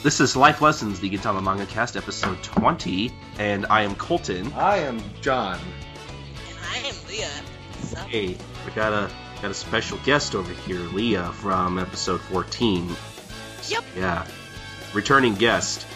This is Life Lessons, the Gintama Manga Cast, episode 20, and I am Colton. I am John. And I am Leah. So. Hey, we got a special guest over here, Leah, from episode 14. Yep. Yeah, returning guest.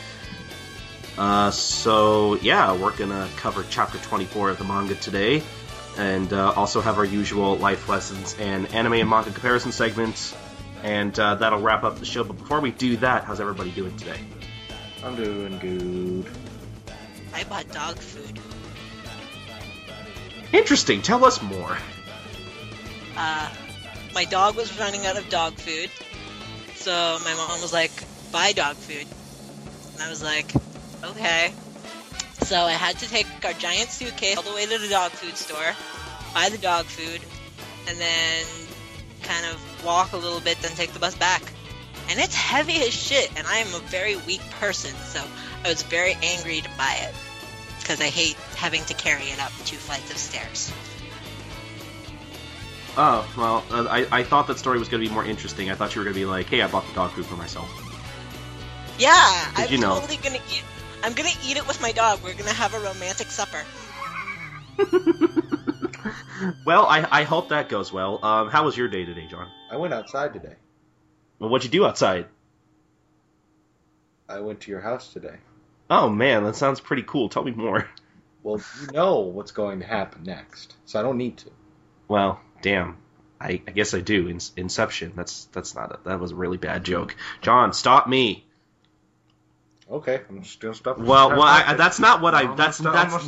So we're gonna cover chapter 24 of the manga today, and also have our usual Life Lessons and anime and manga comparison segments. And that'll wrap up the show. But before we do that, how's everybody doing today? I'm doing good. I bought dog food. Interesting. Tell us more. My dog was running out of dog food. So my mom was like, buy dog food. And I was like, okay. So I had to take our giant suitcase all the way to the dog food store, buy the dog food, and then kind of walk a little bit, then take the bus back. And it's heavy as shit, and I am a very weak person, so I was very angry to buy it, because I hate having to carry it up 2 flights of stairs. Oh, well, I thought that story was going to be more interesting. I thought you were going to be like, hey, I bought the dog food for myself. Yeah, I'm you know. totally gonna eat. I'm gonna eat it with my dog. We're gonna have a romantic supper. Well, I hope that goes well. How was your day today, John? I went outside today. Well, what'd you do outside? I went to your house today. Oh, man, that sounds pretty cool. Tell me more. Well, you know what's going to happen next, so I don't need to. Well, damn. I guess I do. Inception. That was a really bad joke. John, stop me. Okay, I'm just gonna stop. That's not what I. That's no. That's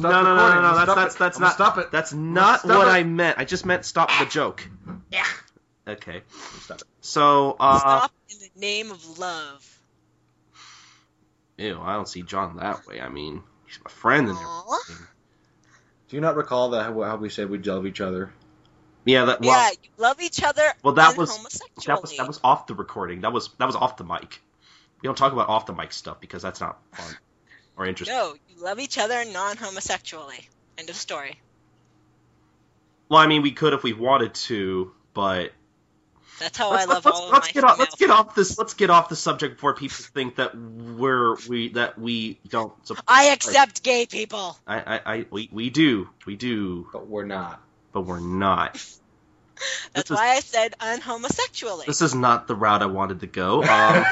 not what I meant. I just meant stop the joke. Yeah. Okay, stop it. So, Stop in the name of love. Ew, I don't see John that way. I mean, he's my friend and Aww. everything. Do you not recall that how we said we love each other? Yeah, Yeah, you love each other. Well, that was off the recording. That was off the mic. We don't talk about off the mic stuff because that's not fun or interesting. No, you love each other non-homosexually. End of story. Well, I mean, we could if we wanted to, but That's how I love all of my let's get off this. Let's get off the subject before people think that we don't. I accept gay people. We do, But we're not. but we're not. That's why I said unhomosexually. This is not the route I wanted to go.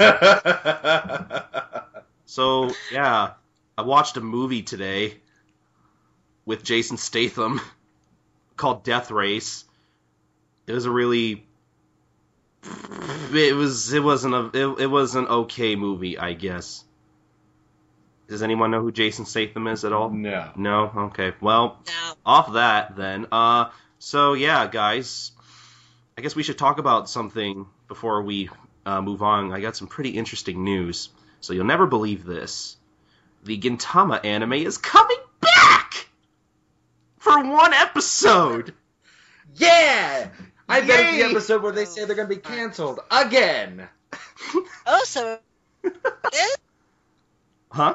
So yeah, I watched a movie today with Jason Statham called Death Race. It was a really, it was an okay movie, I guess. Does anyone know who Jason Statham is at all? No. No? Okay. Well, No. off that then. So yeah, guys, I guess we should talk about something before we move on. I got some pretty interesting news. So you'll never believe this. The Gintama anime is coming back! For one episode! Yeah! I bet it's the Yay! episode where they say they're going to be canceled again. Oh, so Huh?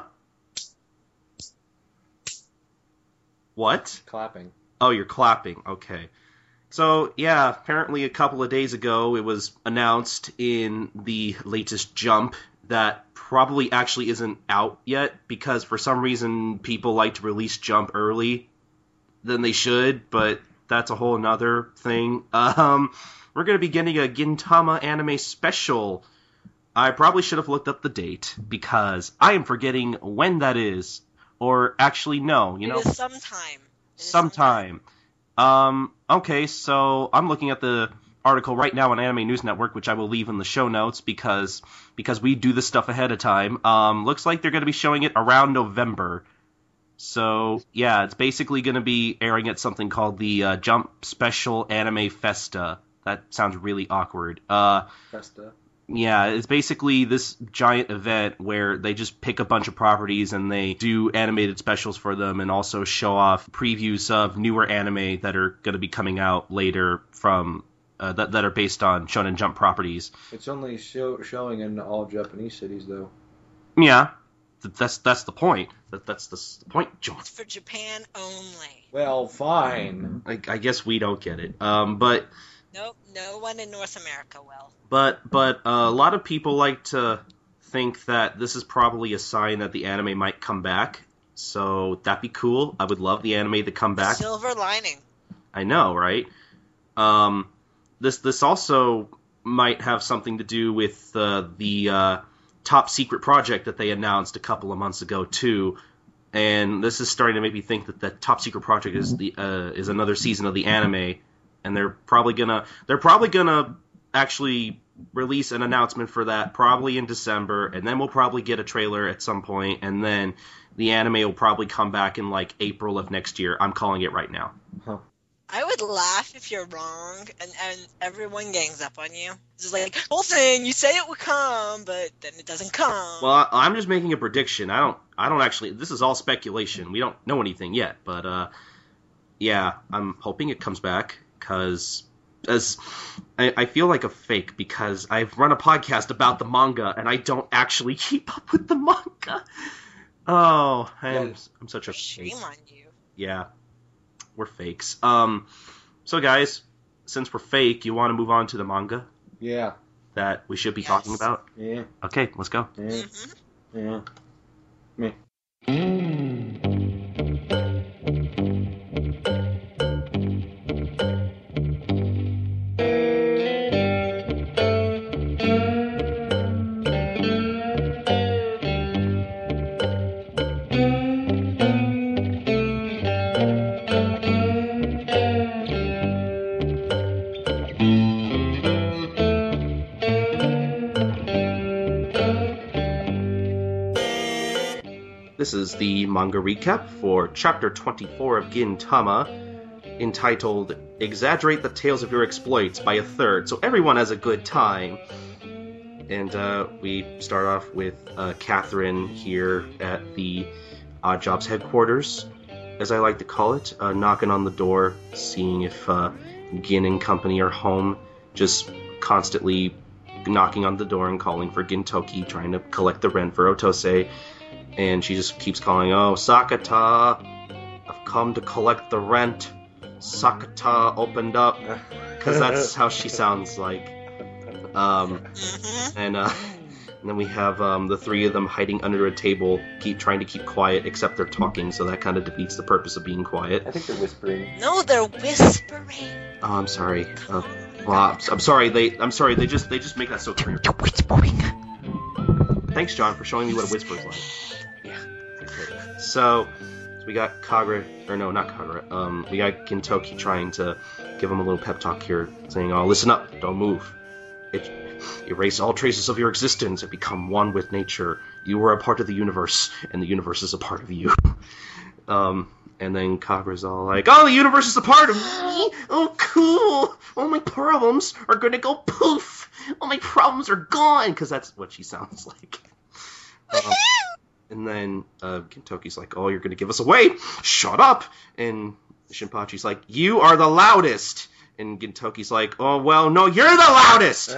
What? Clapping. Oh, you're clapping. Okay. So, yeah, apparently a couple of days ago it was announced in the latest Jump that probably actually isn't out yet because for some reason people like to release Jump early than they should, but that's a whole nother thing. We're going to be getting a Gintama anime special. I probably should have looked up the date because I am forgetting when that is. Or actually, no, you know. it is sometime. Sometime. Okay, so I'm looking at the article right now on Anime News Network, which I will leave in the show notes because we do this stuff ahead of time. Looks like they're going to be showing it around November. So, yeah, it's basically going to be airing at something called the Jump Special Anime Festa. That sounds really awkward. Festa. Yeah, it's basically this giant event where they just pick a bunch of properties and they do animated specials for them and also show off previews of newer anime that are going to be coming out later from that are based on Shonen Jump properties. It's only showing in all Japanese cities, though. Yeah, that's the point. That's the point, John. It's for Japan only. Well, fine. I guess we don't get it. But Nope, no one in North America will. But a lot of people like to think that this is probably a sign that the anime might come back. So that'd be cool. I would love the anime to come back. Silver lining. I know, right? This also might have something to do with the top secret project that they announced a couple of months ago too. And this is starting to make me think that the top secret project is another season of the anime, and they're probably gonna actually release an announcement for that probably in December, and then we'll probably get a trailer at some point, and then the anime will probably come back in like April of next year. I'm calling it right now. Huh. I would laugh if you're wrong and everyone gangs up on you. It's just like, Olsen, you say it would come, but then it doesn't come. Well, I'm just making a prediction. I don't actually. This is all speculation. We don't know anything yet, but yeah, I'm hoping it comes back because I feel like a fake because I've run a podcast about the manga and I don't actually keep up with the manga. Oh, I'm such a shame fake. on you. Yeah, we're fakes. So guys, since we're fake, you want to move on to the manga Yeah. that we should be talking about? Yeah. Okay, let's go. Yeah. Mm-hmm. Yeah. Me. This is the manga recap for Chapter 24 of Gintama, entitled Exaggerate the Tales of Your Exploits by a Third, so everyone has a good time. And we start off with Catherine here at the Odd Jobs headquarters, as I like to call it, knocking on the door, seeing if Gin and company are home, just constantly knocking on the door and calling for Gintoki, trying to collect the rent for Otose. And she just keeps calling, "Oh, Sakata, I've come to collect the rent. Sakata opened up," because that's how she sounds like. And then we have the three of them hiding under a table, trying to keep quiet, except they're talking, so that kind of defeats the purpose of being quiet. I think they're whispering. No, they're whispering. Oh, I'm sorry. Well, I'm sorry. They just make that so clear. They're whispering. Thanks, John, for showing me what a whisper is like. So we got Kagura, or no, not Kagura. We got Gintoki trying to give him a little pep talk here, saying, "Oh, listen up, don't move. Erase all traces of your existence and become one with nature. You are a part of the universe, and the universe is a part of you." And then Kagura's all like, "Oh, the universe is a part of me. Oh, cool. All my problems are gonna go poof. All my problems are gone," because that's what she sounds like. And then Gintoki's like, "Oh, you're going to give us away? Shut up!" And Shinpachi's like, "You are the loudest!" And Gintoki's like, "Oh, well, no, you're the loudest!"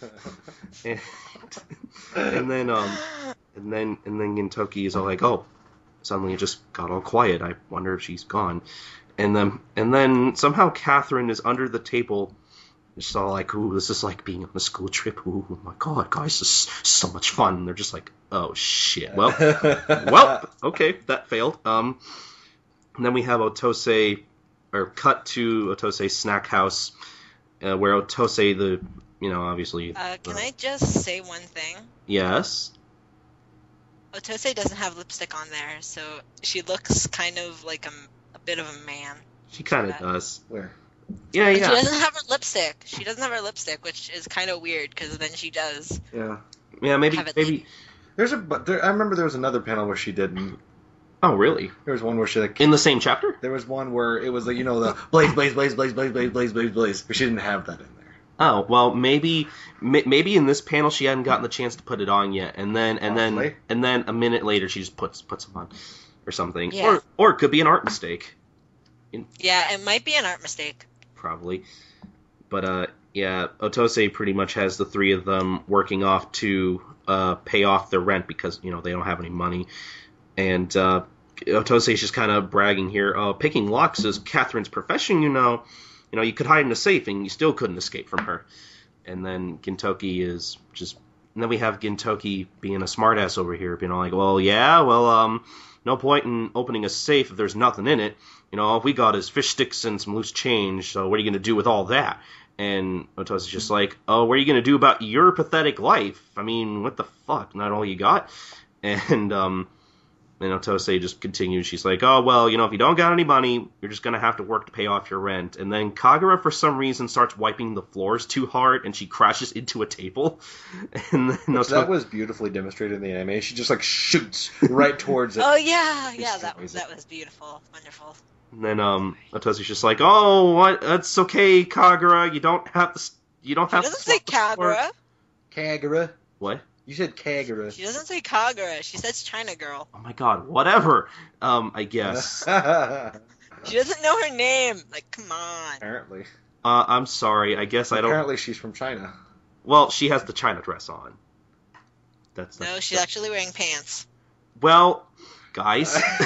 and then Gintoki is all like, "Oh, suddenly it just got all quiet. I wonder if she's gone." And then somehow Catherine is under the table. It's all like, "Ooh, this is like being on a school trip. Ooh, my God, guys, this is so much fun." And they're just like, "Oh, shit. Well, okay, that failed." And then we have Otose, or cut to Otose's snack house, where Otose, obviously... Can I just say one thing? Yes? Otose doesn't have lipstick on there, so she looks kind of like a bit of a man. She kind of does. Where? Yeah. She doesn't have her lipstick. She doesn't have her lipstick, which is kind of weird, because then she does. Yeah. Yeah, maybe. I remember there was another panel where she didn't. Oh, really? There was one where she in the same chapter? There was one where it was like, the blaze, blaze, blaze, blaze, blaze, blaze, blaze, blaze, blaze, but she didn't have that in there. Oh, well, maybe in this panel she hadn't gotten the chance to put it on yet, and then a minute later she just puts them on or something. Yeah. Or it could be an art mistake. Yeah, it might be an art mistake. Probably. But yeah, Otose pretty much has the three of them working off to pay off their rent because, they don't have any money. And Otose is just kind of bragging here. Picking locks is Catherine's profession, you could hide in a safe and you still couldn't escape from her. And then Gintoki is just then we have Gintoki being a smartass over here, being all like, no point in opening a safe if there's nothing in it. All we got is fish sticks and some loose change, so what are you going to do with all that? And Otose's just like, oh, what are you going to do about your pathetic life? I mean, what the fuck? Not all you got? And Otose just continues. She's like, oh, well, if you don't got any money, you're just going to have to work to pay off your rent. And then Kagura, for some reason, starts wiping the floors too hard, and she crashes into a table. And then that was beautifully demonstrated in the anime. She just, shoots right towards it. Oh, yeah. Yeah, that was beautiful. Wonderful. And then Otose's just like, oh, what? That's okay, Kagura. You don't have to... She doesn't say Kagura. Kagura? What? You said Kagura. She doesn't say Kagura. She says China girl. Oh my god, whatever. I guess. She doesn't know her name. Come on. Apparently. I'm sorry. I guess I don't... Apparently she's from China. Well, she has the China dress on. No, she's actually wearing pants. Well, guys.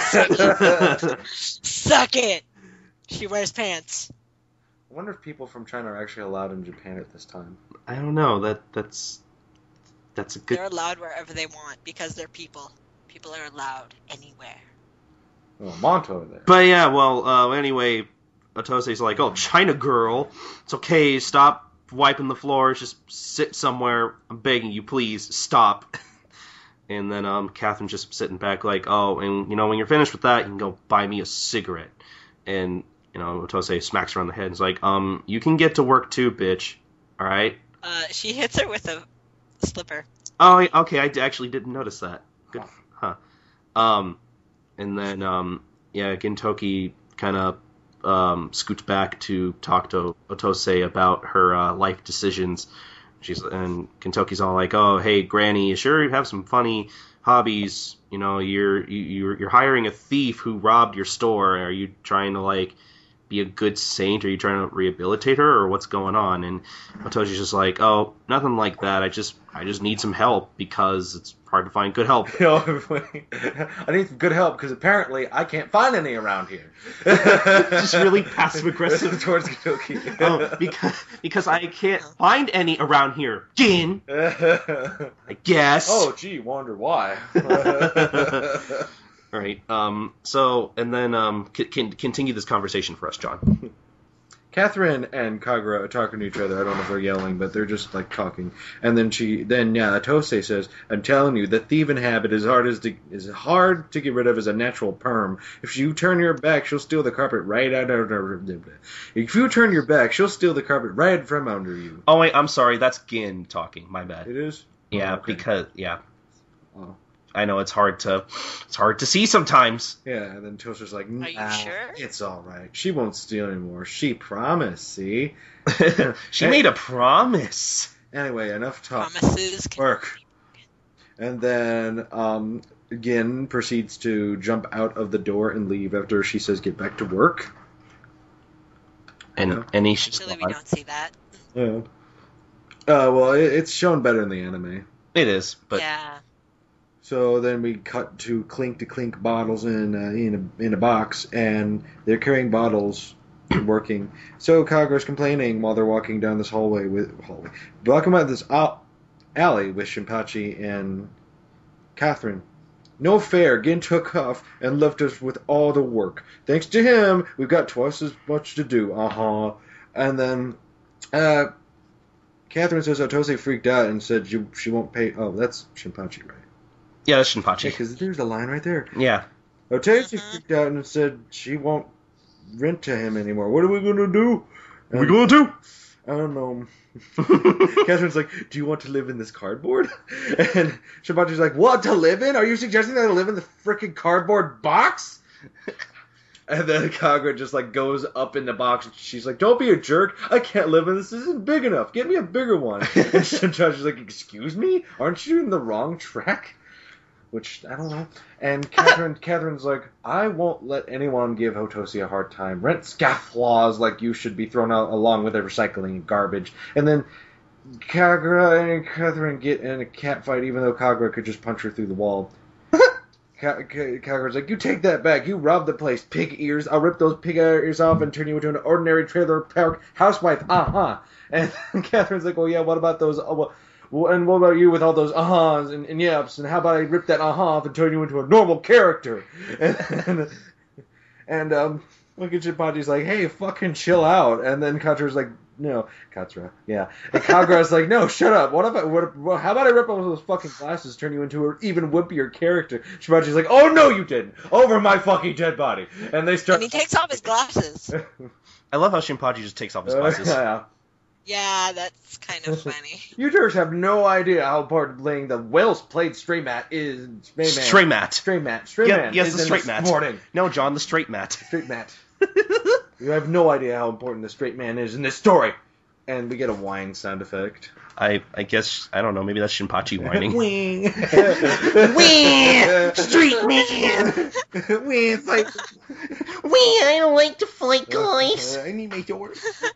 Suck it! She wears pants. I wonder if people from China are actually allowed in Japan at this time. I don't know. That's a good... They're allowed wherever they want because they're people. People are allowed anywhere. Oh, Monto there. But yeah, well, anyway, Otose's like, oh, China girl, it's okay, stop wiping the floors, just sit somewhere, I'm begging you, please, stop. And then Catherine's just sitting back like, oh, and when you're finished with that, you can go buy me a cigarette. And, Otose smacks her on the head and is like, you can get to work too, bitch, alright? She hits her with a slipper. Oh, okay, I actually didn't notice that. Good, huh. And then, Gintoki kind of scoots back to talk to Otose about her life decisions. And Gintoki's all like, "Oh, hey, Granny, you sure you have some funny hobbies? You're hiring a thief who robbed your store. Are you trying to be a good saint? Are you trying to rehabilitate her, or what's going on?" And Otose's just like, "Oh, nothing like that. I just need some help because it's hard to find good help." I need some good help because apparently I can't find any around here. Just really passive aggressive towards Gintoki. Oh, because I can't find any around here, Gin. I guess. Oh, gee, wonder why. All right. So, and then continue this conversation for us, John. Catherine and Kagura are talking to each other. I don't know if they're yelling, but they're just talking. And then Otose says, "I'm telling you, the thieving habit is hard to get rid of as a natural perm. If you turn your back, she'll steal the carpet right out of her. If you turn your back, she'll steal the carpet right from under you." Oh wait, I'm sorry. That's Gin talking. My bad. It is. Yeah, okay. Because yeah. Oh. I know it's hard to see sometimes. Yeah, and then Toaster's like, "Are you sure? It's all right. She won't steal anymore. She promised. See, she made a promise." Anyway, enough talk. Promises can Work. And then Gin proceeds to jump out of the door and leave after she says, "Get back to work." And he's just Actually, we don't see that. Yeah. Well, it's shown better in the anime. It is, but yeah. So then we cut to clink bottles in a box, and they're carrying bottles and working. So Kagura's complaining while they're walking down this walking out this alley with Shinpachi and Catherine. "No fair. Gin took off and left us with all the work. Thanks to him, we've got twice as much to do." And then Catherine says Otose freaked out and said she won't pay. Oh, that's Shinpachi, right? yeah, that's Shinpachi. Yeah, because there's a line right there. Yeah. Otose freaked out and said she won't rent to him anymore. What are we going to do? What are we going to do? I don't know. Catherine's like, "Do you want to live in this cardboard?" And Shinpachi's like, "What, to live in? Are you suggesting that I live in the freaking cardboard box?" And then Kagura just goes up in the box and she's like, "Don't be a jerk. I can't live in this. This isn't big enough. Get me a bigger one." And Shinpachi's like, "Excuse me? Aren't you in the wrong track?" Which, I don't know. And Catherine's like, "I won't let anyone give Otose a hard time. Rent scofflaws like you should be thrown out along with the recycling garbage." And then Kagura and Catherine get in a cat fight, even though Kagura could just punch her through the wall. Kagura's like, "You take that back. You robbed the place. Pig ears. I'll rip those pig ears off and turn you into an ordinary trailer park housewife. And Catherine's like, "Well, yeah, what about those... Well, and what about you with all those ahas and yaps? And how about I rip that aha off and turn you into a normal character? And fucking Shinpachi's like, hey, fucking chill out. And then Katsura's like, no, Katsura, yeah. And Kagura's like, no, shut up. How about I rip off those fucking glasses, turn you into an even whippier character? Shinpachi's like, oh, no, you didn't. Over my fucking dead body. And they start... And he takes off his glasses. I love how Shinpachi just takes off his glasses. Yeah. Yeah, that's kind of funny. You jerks have no idea how important playing the well-played stray mat is. Stray mat. Stray mat. Yes, the straight mat. Morning. No, John, the straight mat. Straight mat. You have no idea how important the straight man is in this story. And we get a whine sound effect. I guess, I don't know, maybe that's Shinpachi whining. Wing. Wee! Street man! Wing, it's like... Wee! I don't like to fight, guys. I need my door.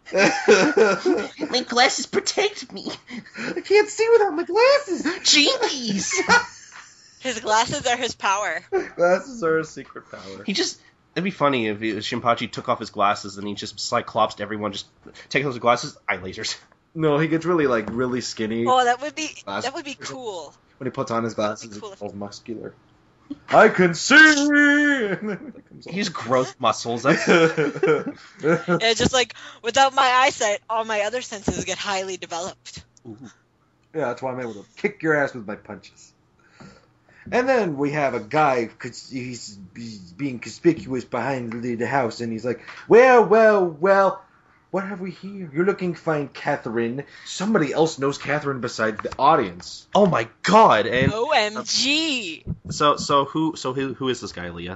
My glasses protect me. I can't see without my glasses. Jeez! His glasses are his power. Glasses are a secret power. It'd be funny if Shinpachi took off his glasses and he just cyclopsed everyone, just take off his glasses, eye lasers. No, he gets really skinny. Oh, that would be cool. When he puts on his glasses, Cool. it's all muscular. I can see! He's growth muscles. That's... Yeah, just like, without my eyesight, all my other senses get highly developed. Ooh. Yeah, that's why I'm able to kick your ass with my punches. And then we have a guy, cause he's being conspicuous behind the house, and he's like, well, what have we here? You're looking fine, Catherine. Somebody else knows Catherine besides the audience. Oh my god! And OMG! so who is this guy, Leah?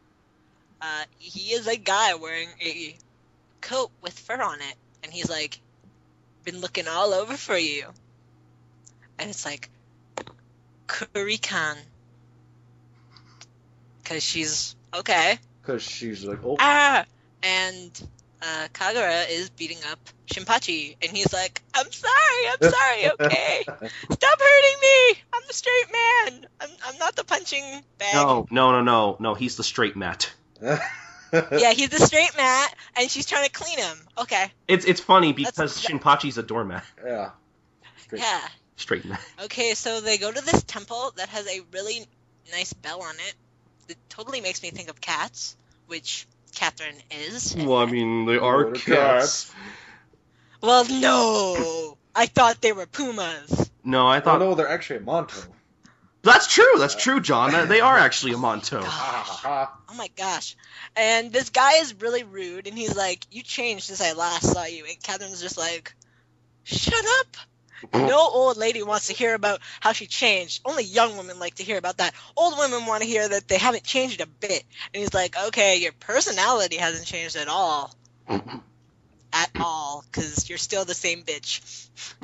He is a guy wearing a coat with fur on it, and he's like, been looking all over for you. And it's like, Kurikan. Because she's okay. Because she's like, oh. And Kagura is beating up Shinpachi, and he's like, I'm sorry, okay? Stop hurting me! I'm the straight man! I'm not the punching bag. No, he's the straight mat. Yeah, he's the straight mat, and she's trying to clean him. Okay. It's funny because Shinpachi's a doormat. Yeah. Yeah. Straight mat. Okay, so they go to this temple that has a really nice bell on it. It totally makes me think of cats, which Catherine is. Well, I mean, they are cats. Well, no! I thought they were pumas. No, I thought... no, they're actually a Monto. That's true, John. They are actually a Monto. Oh my gosh. And this guy is really rude, and he's like, you changed since I last saw you. And Catherine's just like, shut up! No old lady wants to hear about how she changed. Only young women like to hear about that. Old women want to hear that they haven't changed a bit. And he's like, okay, your personality hasn't changed at all. At all, because you're still the same bitch.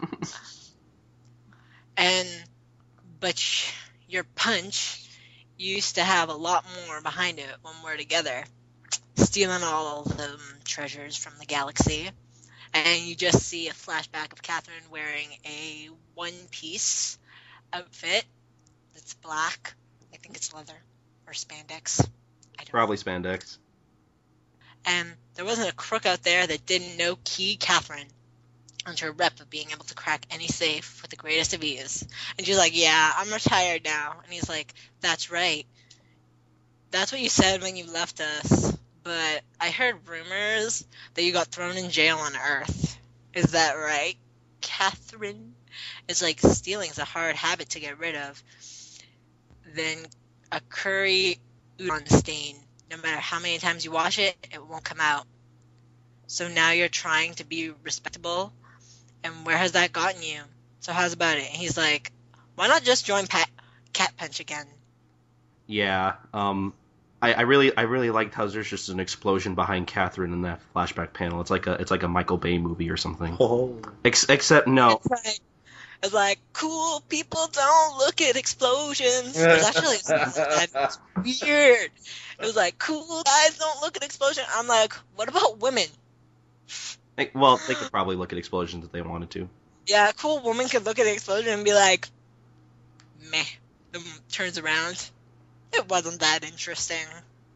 But your punch used to have a lot more behind it when we're together. Stealing all the treasures from the galaxy. And you just see a flashback of Catherine wearing a one-piece outfit that's black. I think it's leather or spandex. I don't Probably know. spandex. And there wasn't a crook out there that didn't know Key Catherine and her rep of being able to crack any safe with the greatest of ease. And she's like, yeah, I'm retired now. And he's like, that's right. That's what you said when you left us. But I heard rumors that you got thrown in jail on Earth. Is that right, Catherine? It's like stealing's a hard habit to get rid of. Then a curry udon stain. No matter how many times you wash it, it won't come out. So now you're trying to be respectable. And where has that gotten you? So how's about it? And he's like, why not just join Cat Punch again? Yeah, I really liked how there's just an explosion behind Catherine in that flashback panel. It's like a Michael Bay movie or something. Oh. Except no. It's like cool people don't look at explosions. Actually, that's weird. It was like cool guys don't look at explosions. I'm like, what about women? Well, they could probably look at explosions if they wanted to. Yeah, a cool woman could look at an explosion and be like, meh. Then turns around. It wasn't that interesting.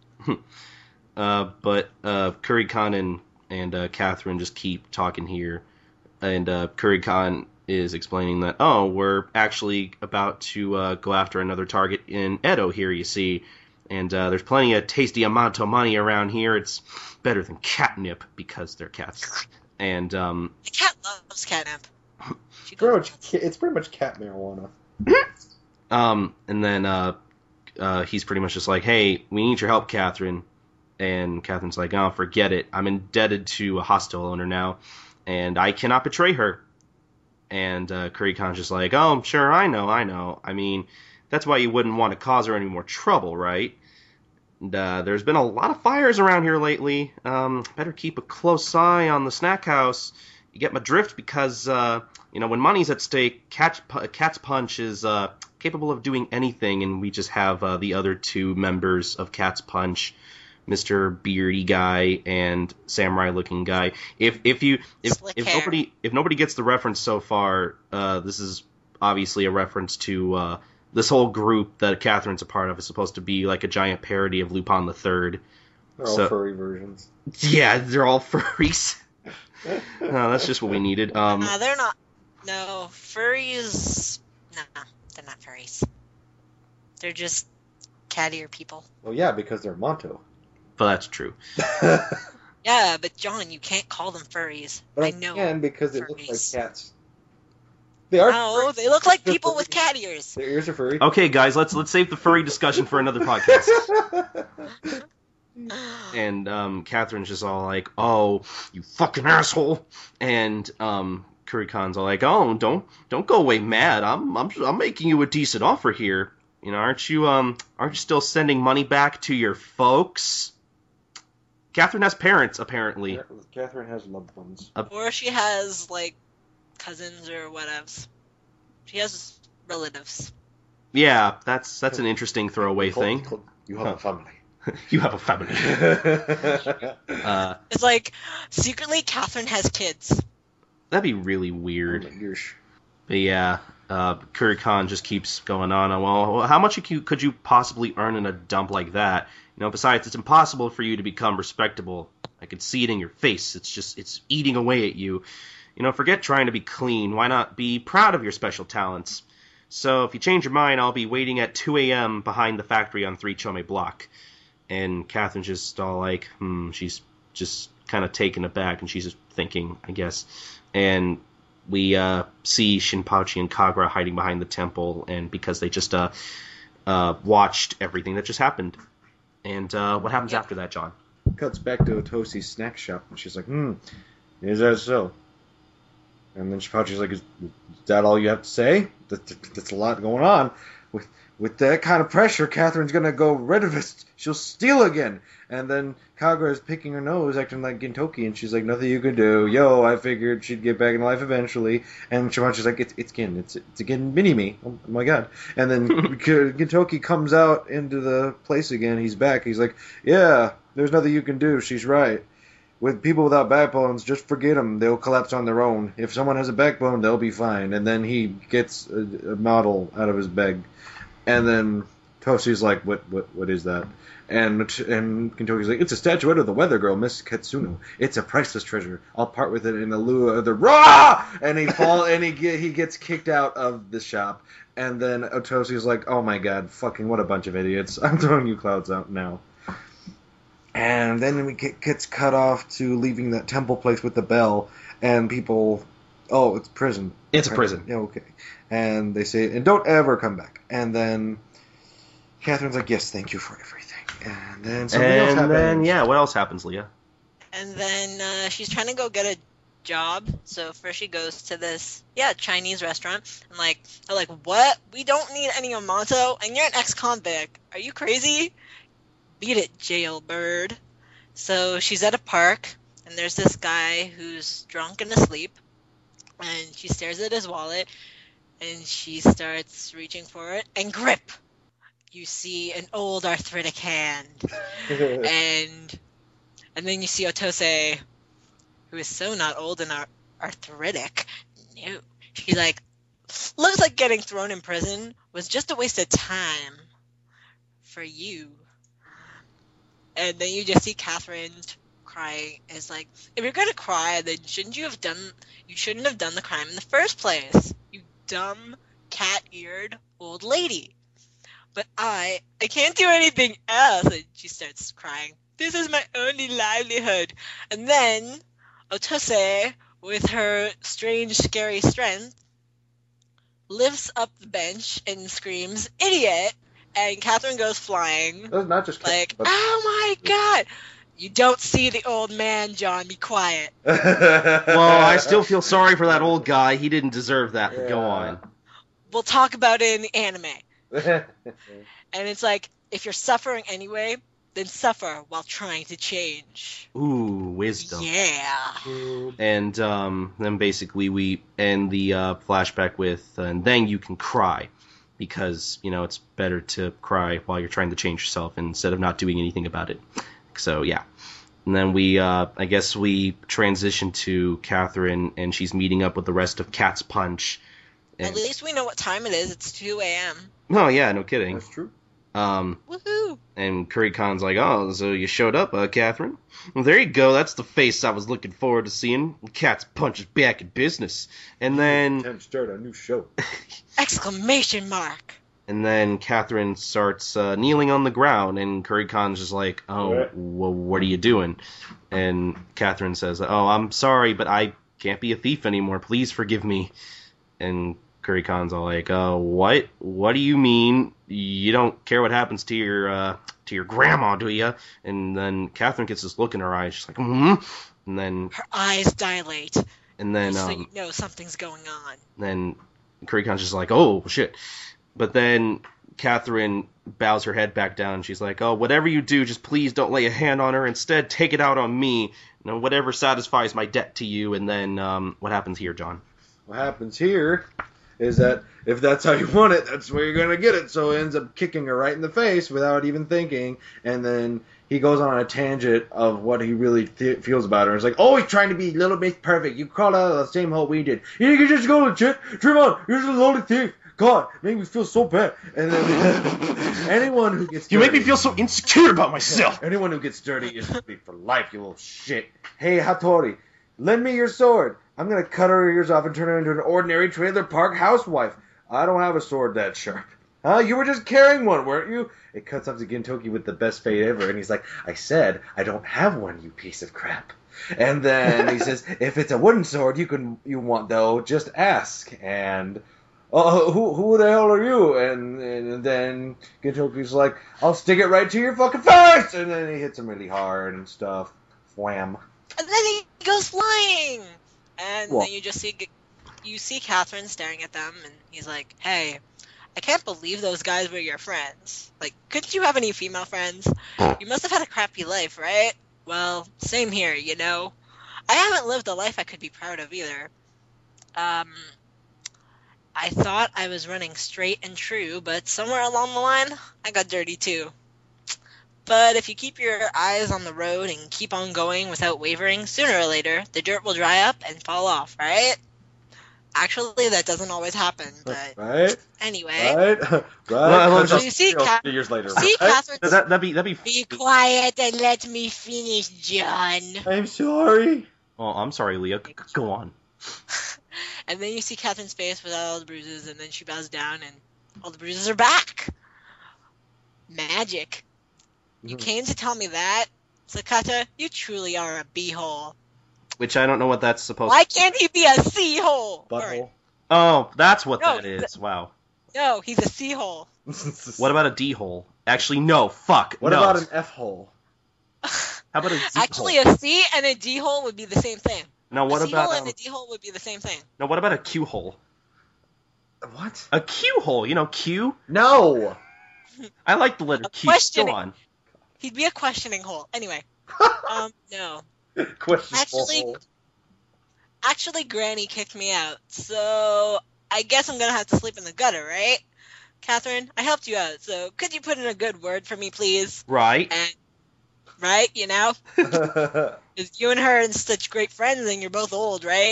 But Curry Khan and Catherine just keep talking here, and Curry Khan is explaining that, oh, we're actually about to go after another target in Edo here, you see. And there's plenty of tasty Amato money around here. It's better than catnip because they're cats. And The cat loves catnip. She Pretty goes much, it's pretty much cat marijuana. and then he's pretty much just like, hey, we need your help, Catherine. And Catherine's like, oh, forget it. I'm indebted to a hostel owner now, and I cannot betray her. And Kurikan's just like, oh, sure, I know. I mean, that's why you wouldn't want to cause her any more trouble, right? And, there's been a lot of fires around here lately. Better keep a close eye on the snack house. You get my drift because, when money's at stake, Cat's Punch is capable of doing anything, and we just have the other two members of Cat's Punch, Mr. Beardy Guy and Samurai Looking Guy. If nobody gets the reference so far, this is obviously a reference to this whole group that Catherine's a part of is supposed to be like a giant parody of Lupin the Third. They're all furry versions. Yeah, they're all furries. No, that's just what we needed. Nah, they're not. No, furries. Nah, they're not furries. They're just cat ear people. Well, yeah, because they're Monto. But that's true. Yeah, but John, you can't call them furries. But I know. can because it furries. looks like cats. They are. No, furry. they look like They're people furry. with cat ears. Their ears are furry. Okay, guys, let's save the furry discussion for another podcast. And Catherine's just all like, "Oh, you fucking asshole!" And Kurikan's all like, "Oh, don't go away mad. I'm making you a decent offer here. Aren't you still sending money back to your folks?" Catherine has parents, apparently. Catherine has loved ones. Or she has, like, cousins or whatevs. She has relatives. Yeah, that's an interesting throwaway thing. You have a family. You have a family. It's like, secretly, Catherine has kids. That'd be really weird. Oh my gosh. But yeah, Kurikan just keeps going on. Well, how much could you possibly earn in a dump like that? Besides, it's impossible for you to become respectable. I can see it in your face. It's eating away at you. Forget trying to be clean. Why not be proud of your special talents? So if you change your mind, I'll be waiting at 2 a.m. behind the factory on 3 Chome Block. And Catherine's just all like, she's just kind of taken aback, and she's just thinking, I guess. And we see Shinpachi and Kagura hiding behind the temple, and because they just watched everything that just happened. And what happens after that, John? Cuts back to Otosi's snack shop, and she's like, is that so? And then Shinpachi's like, is that all you have to say? That's a lot going on. With that kind of pressure, Catherine's gonna go rid of us. She'll steal again. And then Kagura is picking her nose, acting like Gintoki, and she's like, nothing you can do. Yo, I figured she'd get back in life eventually. And Shinpachi's like, it's again mini-me. Oh my god. And then Gintoki comes out into the place again. He's back. He's like, yeah, there's nothing you can do. She's right. With people without backbones, just forget them. They'll collapse on their own. If someone has a backbone, they'll be fine. And then he gets a model out of his bag. And then Tosi's like, what is that? And Gintoki's like, it's a statuette of the weather girl, Miss Katsuno. It's a priceless treasure. I'll part with it in the lieu of the raw. And he gets kicked out of the shop. And then Tosi's like, oh my god, fucking what a bunch of idiots. I'm throwing you clouds out now. And then we gets cut off to leaving that temple place with the bell, and people, oh, it's prison. It's a prison. Yeah, okay. And they say, and don't ever come back. And then Catherine's like, yes, thank you for everything. And then something else happens. And then, what else happens, Leah? And then she's trying to go get a job. So first she goes to this, Chinese restaurant. And they're like, what? We don't need any Amato, and you're an ex-convict. Are you crazy? Beat it, jailbird. So she's at a park, and there's this guy who's drunk and asleep. And she stares at his wallet, and she starts reaching for it, and grip! You see an old arthritic hand. and then you see Otose, who is so not old and arthritic. No. She's like, looks like getting thrown in prison was just a waste of time for you. And then you just see Catherine crying is like, if you're gonna cry, then you shouldn't have done the crime in the first place. You dumb, cat-eared old lady. But I can't do anything else. And she starts crying. This is my only livelihood. And then Otose, with her strange, scary strength, lifts up the bench and screams, "Idiot!" And Catherine goes flying. That's not just Like, but- oh my god! You don't see the old man, John. Be quiet. Well, I still feel sorry for that old guy. He didn't deserve that. But go Yeah. on. We'll talk about it in the anime. And it's like, if you're suffering anyway, then suffer while trying to change. Ooh, wisdom. Yeah. And then basically we end the flashback with, and then you can cry. Because, it's better to cry while you're trying to change yourself instead of not doing anything about it. So, yeah. And then I guess we transition to Catherine, and she's meeting up with the rest of Cat's Punch. At least we know what time it is. It's 2 a.m. Oh, yeah, no kidding. That's true. Woohoo! And Curry Khan's like, oh, so you showed up, Catherine? Well, there you go. That's the face I was looking forward to seeing. Cat's Punch is back in business. And then... Time to start a new show. Exclamation mark! And then Catherine starts kneeling on the ground, and Curry Khan's just like, oh, Right. well, what are you doing? And Catherine says, oh, I'm sorry, but I can't be a thief anymore. Please forgive me. And Curry Khan's all like, oh, what? What do you mean? You don't care what happens to your grandma, do you? And then Catherine gets this look in her eyes. She's like, And then, Her eyes dilate, so you know something's going on. then Curry Khan's just like, oh, shit. But then Catherine bows her head back down. She's like, oh, whatever you do, just please don't lay a hand on her. Instead, take it out on me. Whatever satisfies my debt to you. And then what happens here, John? What happens here is that if that's how you want it, that's where you're going to get it. So he ends up kicking her right in the face without even thinking. And then he goes on a tangent of what he really feels about her. It's like, oh, he's trying to be Little Miss Perfect. You crawled out of the same hole we did. You can just go to shit. Tremont, you're just a lonely thief. God, make me feel so bad. And then anyone who gets You make me dirty- feel so insecure about myself. Anyone who gets dirty is free for life, you little shit. Hey, Hattori, lend me your sword. I'm going to cut her ears off and turn her into an ordinary trailer park housewife. I don't have a sword that sharp. Huh? You were just carrying one, weren't you? It cuts up to Gintoki with the best fate ever, and he's like, I said I don't have one, you piece of crap. And then he says, if it's a wooden sword you want, though, just ask. And... who the hell are you? And then Gintoki's like, I'll stick it right to your fucking face! And then he hits him really hard and stuff. Wham. And then he goes flying! And What? then you see Catherine staring at them, and he's like, hey, I can't believe those guys were your friends. Like, couldn't you have any female friends? You must have had a crappy life, right? Well, same here, I haven't lived a life I could be proud of either. I thought I was running straight and true, but somewhere along the line, I got dirty too. But if you keep your eyes on the road and keep on going without wavering, sooner or later, the dirt will dry up and fall off, right? Actually, that doesn't always happen, but Right? anyway. Right? Well, Right? So you see, years later. see right? Catherine's... That'd be. Be quiet and let me finish, John. I'm sorry. Oh, I'm sorry, Leah. Go on. And then you see Catherine's face without all the bruises, and then she bows down, and all the bruises are back. Magic. You came to tell me that? Sakata, you truly are a beehole. Which I don't know what that's supposed Why can't he be a sea-hole? Or- Butthole. Oh, that's what No, that is. Wow. no, he's a sea-hole. What about a D hole? Actually, no. Fuck. What no. about an F hole? How about a Z Actually, hole? a C and a D hole would be the same thing. No, what a C about hole and a D hole would be the same thing. no? What about a Q hole? What? A Q hole. You know, Q. No. I like the letter A Q. questioning- Go on. He'd be a questioning hole. Anyway, no. Question Actually- Actually, Granny kicked me out, so I guess I'm gonna have to sleep in the gutter, right? Catherine, I helped you out, so could you put in a good word for me, please? Right. And, right, Because you and her are such great friends, and you're both old, right?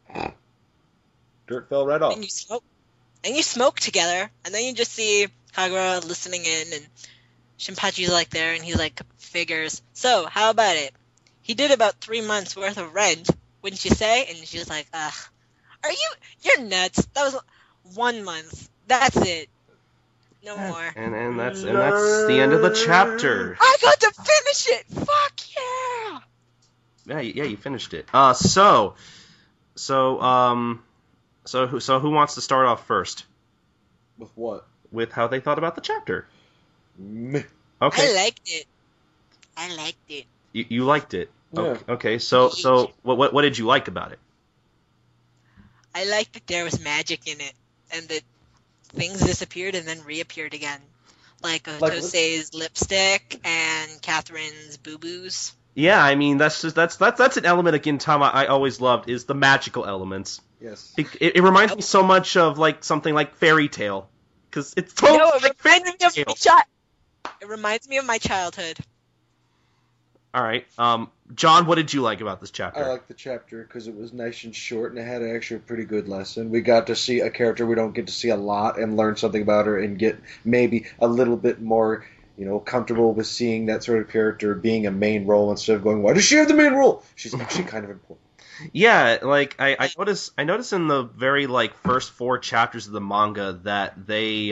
Dirt fell right off. And you smoke together, and then you just see Kagura listening in, and Shinpachi's like there, and he's like, figures. So, how about it? he did about 3 months worth of rent, wouldn't you say? And she was like, ugh, you're nuts. That was 1 month. That's it. No more. And that's the end of the chapter. I got to finish it. Fuck yeah. Yeah, you finished it. So who wants to start off first? With what? With how they thought about the chapter. Meh. Okay. I liked it. You liked it. Yeah. Okay. So what did you like about it? I liked that there was magic in it, and that things disappeared and then reappeared again, like Otosei's lipstick and Catherine's boo-boos. Yeah, I mean that's an element of Gintama I always loved, is the magical elements. Yes. It reminds me so much of like something like Fairy Tail, because it's totally like Fairy Tail. It reminds me of my childhood. All right, John, what did you like about this chapter? I liked the chapter because it was nice and short, and it had actually a pretty good lesson. We got to see a character we don't get to see a lot, and learn something about her, and get maybe a little bit more, comfortable with seeing that sort of character being a main role instead of going, why does she have the main role? She's actually kind of important. Yeah, like I noticed in the very first 4 chapters of the manga that they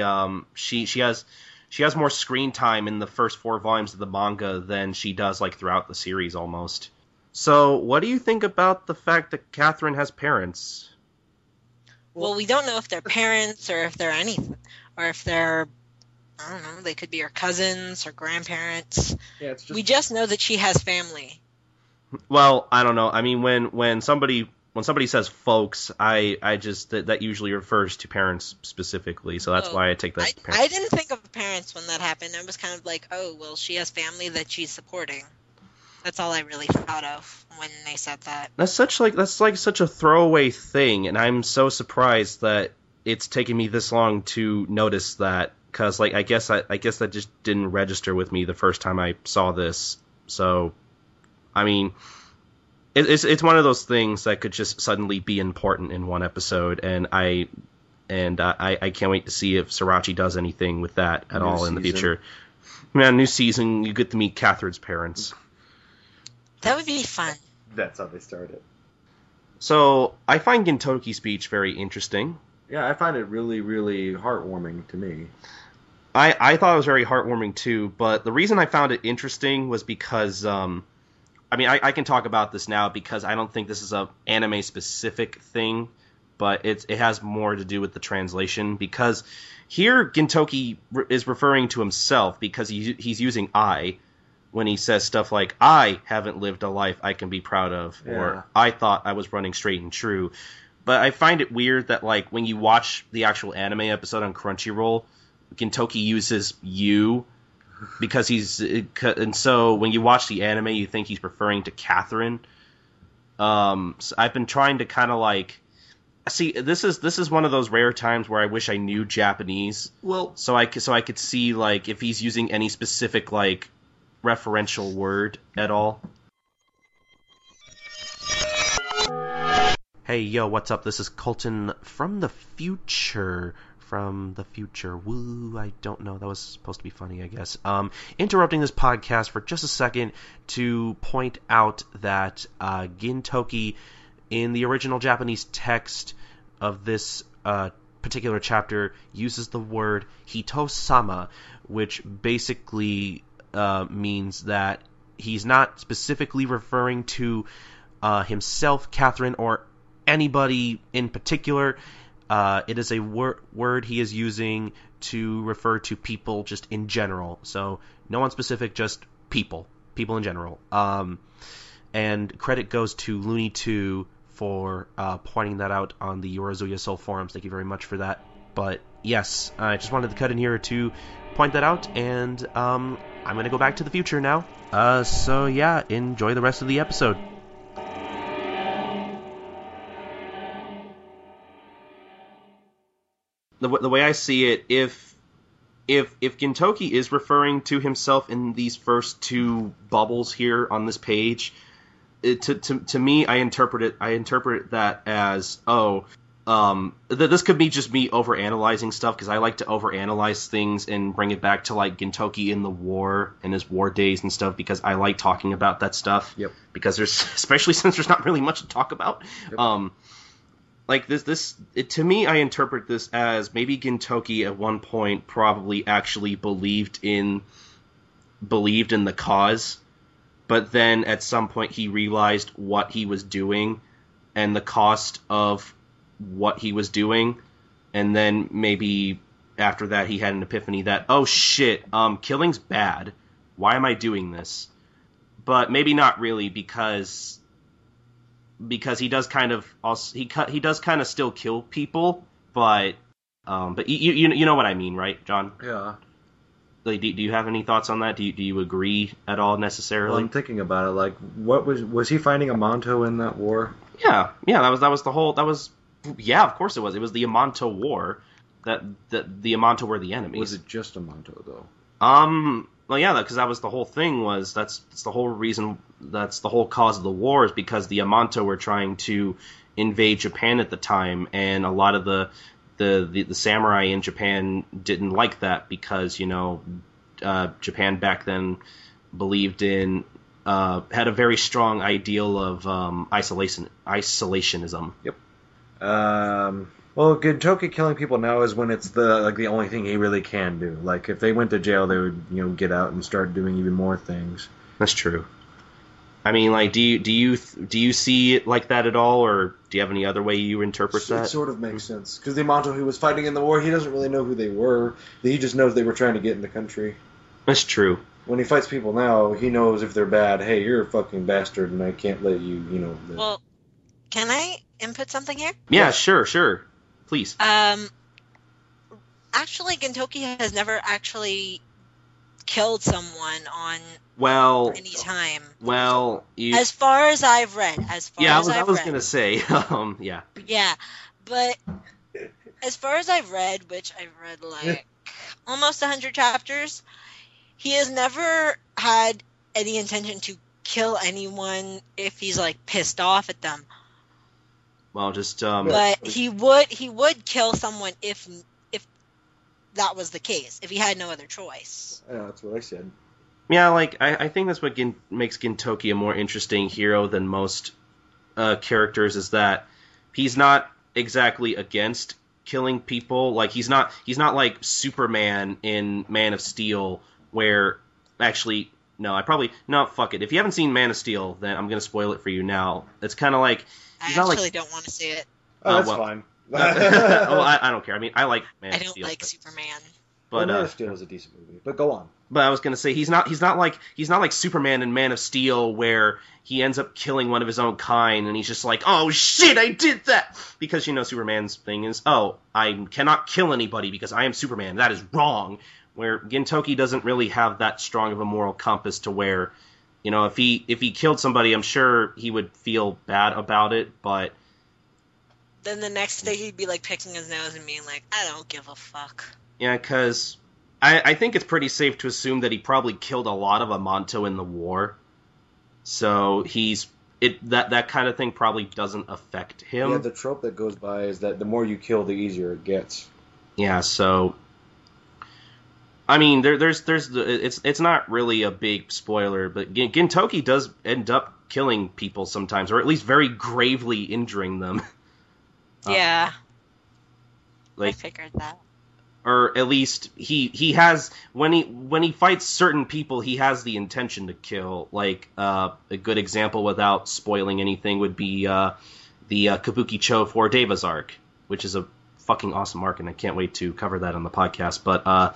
she has more screen time in the first 4 volumes of the manga than she does throughout the series almost. So, what do you think about the fact that Catherine has parents? Well, we don't know if they're parents or if they're anything, or if they're, I don't know, they could be her cousins or grandparents. Yeah, it's just... We just know that she has family. Well, I don't know. I mean, when somebody says folks, I just that usually refers to parents specifically, so that's why I take that. I didn't think of parents when that happened. I was kind of like, oh, well, she has family that she's supporting. That's all I really thought of when they said that. That's such a throwaway thing, and I'm so surprised that it's taken me this long to notice that, because I guess that just didn't register with me the first time I saw this. So, I mean, it's one of those things that could just suddenly be important in one episode, and I can't wait to see if Sorachi does anything with that at all in the future. Man, new season, you get to meet Catherine's parents. That would be fun. That's how they started. So, I find Gintoki's speech very interesting. Yeah, I find it really, really heartwarming to me. I thought it was very heartwarming too, but the reason I found it interesting was because, I can talk about this now because I don't think this is a anime-specific thing, but it has more to do with the translation, because here Gintoki is referring to himself because he's using I when he says stuff like, I haven't lived a life I can be proud of, or I thought I was running straight and true. But I find it weird that, when you watch the actual anime episode on Crunchyroll, Gintoki uses you, because and so when you watch the anime, you think he's referring to Catherine. So I've been trying to kind of see, this is one of those rare times where I wish I knew Japanese. Well, so I could see if he's using any specific referential word at all. Hey, yo, what's up? This is Colton from the future. Woo, I don't know. That was supposed to be funny, I guess. Interrupting this podcast for just a second to point out that Gintoki, in the original Japanese text of this particular chapter, uses the word Hito-sama, which basically means that he's not specifically referring to himself, Catherine, or anybody in particular. It is a word he is using to refer to people just in general. So no one specific, just people in general. And credit goes to Looney2 for pointing that out on the Yorozuya Soul forums. Thank you very much for that. But yes, I just wanted to cut in here to point that out, and I'm going to go back to the future now. So yeah, enjoy the rest of the episode. The way I see it, if Gintoki is referring to himself in these first 2 bubbles here on this page, to me I interpret that as, This could be just me overanalyzing stuff, because I like to overanalyze things and bring it back to like Gintoki in the war and his war days and stuff, because I like talking about that stuff. Yep. Because especially since there's not really much to talk about. Yep. Like to me, I interpret this as maybe Gintoki at one point probably actually believed in the cause, but then at some point he realized what he was doing and the cost of what he was doing, and then maybe after that he had an epiphany that, oh shit, killing's bad. Why am I doing this? But maybe not really, because he does kind of also, he does kind of still kill people, but you know what I mean, right, John? Yeah. Like, do you have any thoughts on that? Do you agree at all necessarily? Well, I'm thinking about it. Like, what was he fighting Amanto in that war? Yeah. That was the whole. That was. Yeah, of course it was. It was the Amanto War. That the Amanto were the enemies. Was it just Amanto though? Well, yeah, because that was the whole thing. That's the whole reason. That's the whole cause of the war, is because the Amanto were trying to invade Japan at the time, and a lot of the samurai in Japan didn't like that, because Japan back then believed in had a very strong ideal of isolationism. Yep. Well, Gintoki killing people now is when it's the only thing he really can do. Like, if they went to jail, they would get out and start doing even more things. That's true. I mean, like, do you see it like that at all, or do you have any other way you interpret that? It sort of makes sense, because the Amanto who was fighting in the war, he doesn't really know who they were. He just knows they were trying to get in the country. That's true. When he fights people now, he knows if they're bad. Hey, you're a fucking bastard, and I can't let you. Live. Well, can I input something here? Yeah, sure. Please. Actually, Gintoki has never actually killed someone on any time. Well, as far as I've read, I was gonna say, yeah. Yeah, but as far as I've read, which I've read like almost 100 chapters, he has never had any intention to kill anyone if he's like pissed off at them. Well, just but he would kill someone if that was the case, if he had no other choice. Yeah, that's what I said. Yeah, like I think that's what makes Gintoki a more interesting hero than most characters, is that he's not exactly against killing people. Like, he's not like Superman in Man of Steel, where actually fuck it. If you haven't seen Man of Steel, then I'm gonna spoil it for you now. It's kind of like I actually don't want to see it. Oh, that's fine. I don't care. I mean, I like Man of Steel. I don't like Superman. But Man of Steel is a decent movie. But go on. But I was gonna say he's not like Superman in Man of Steel, where he ends up killing one of his own kind, and he's just like, oh shit, I did that, because Superman's thing is, oh, I cannot kill anybody because I am Superman. That is wrong. Where Gintoki doesn't really have that strong of a moral compass to where, if he killed somebody, I'm sure he would feel bad about it, but then the next day he'd be like picking his nose and being like, I don't give a fuck. Yeah, because I think it's pretty safe to assume that he probably killed a lot of Amanto in the war. So that kind of thing probably doesn't affect him. Yeah, the trope that goes by is that the more you kill, the easier it gets. Yeah, so I mean, it's not really a big spoiler, but Gintoki does end up killing people sometimes, or at least very gravely injuring them. Yeah. I figured that. Or at least he has, when he fights certain people, he has the intention to kill. Like, a good example without spoiling anything would be the Kabukicho for Deva's arc, which is a fucking awesome arc, and I can't wait to cover that on the podcast.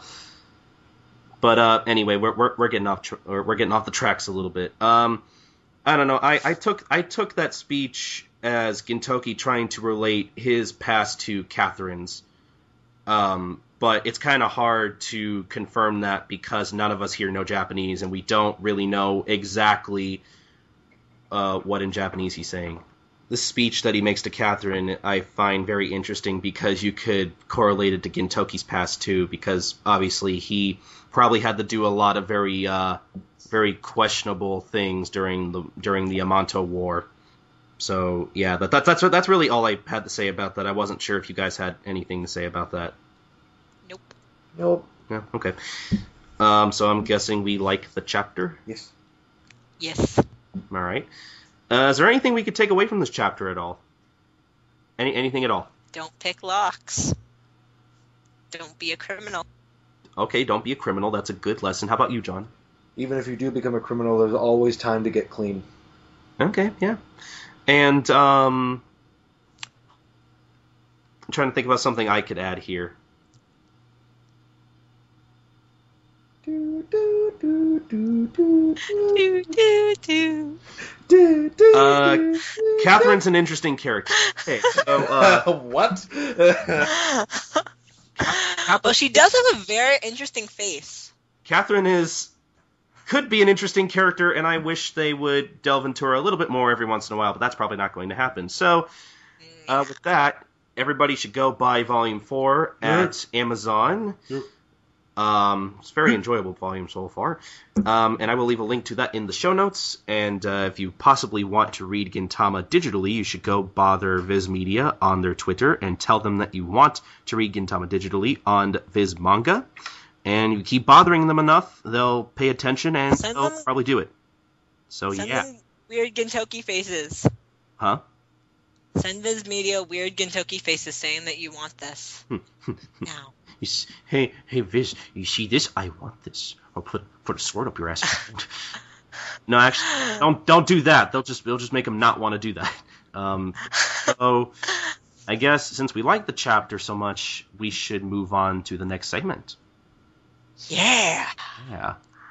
But anyway, we're getting off the tracks a little bit. I don't know. I took that speech as Gintoki trying to relate his past to Catherine's. But it's kind of hard to confirm that because none of us here know Japanese, and we don't really know exactly what in Japanese he's saying. The speech that he makes to Catherine I find very interesting because you could correlate it to Gintoki's past too, because obviously he probably had to do a lot of very questionable things during the Amanto War. So yeah, that's really all I had to say about that. I wasn't sure if you guys had anything to say about that. Nope. Nope. Yeah, okay. So I'm guessing we like the chapter? Yes. Yes. Alright. Is there anything we could take away from this chapter at all? Anything at all? Don't pick locks. Don't be a criminal. Okay, don't be a criminal. That's a good lesson. How about you, John? Even if you do become a criminal, there's always time to get clean. Okay, yeah. And, I'm trying to think about something I could add here. Do, do, do, do, do, Do, do, do. do, do, Catherine's an interesting character. Okay, so, what? Well, she does have a very interesting face. Catherine could be an interesting character, and I wish they would delve into her a little bit more every once in a while, but that's probably not going to happen. So, with that, everybody should go buy Volume 4 at Amazon. Yep. It's a very enjoyable volume so far. And I will leave a link to that in the show notes. And if you possibly want to read Gintama digitally, you should go bother Viz Media on their Twitter and tell them that you want to read Gintama digitally on Viz Manga. And you keep bothering them enough, they'll pay attention and they'll probably do it. So Send yeah. them weird Gintoki faces. Huh? Send Viz Media weird Gintoki faces saying that you want this. Now. Hey, Viz, you see this? I want this. I'll put a sword up your ass. No, actually, don't do that. They'll just make them not want to do that. So, I guess since we like the chapter so much, we should move on to the next segment. Yeah. Yeah.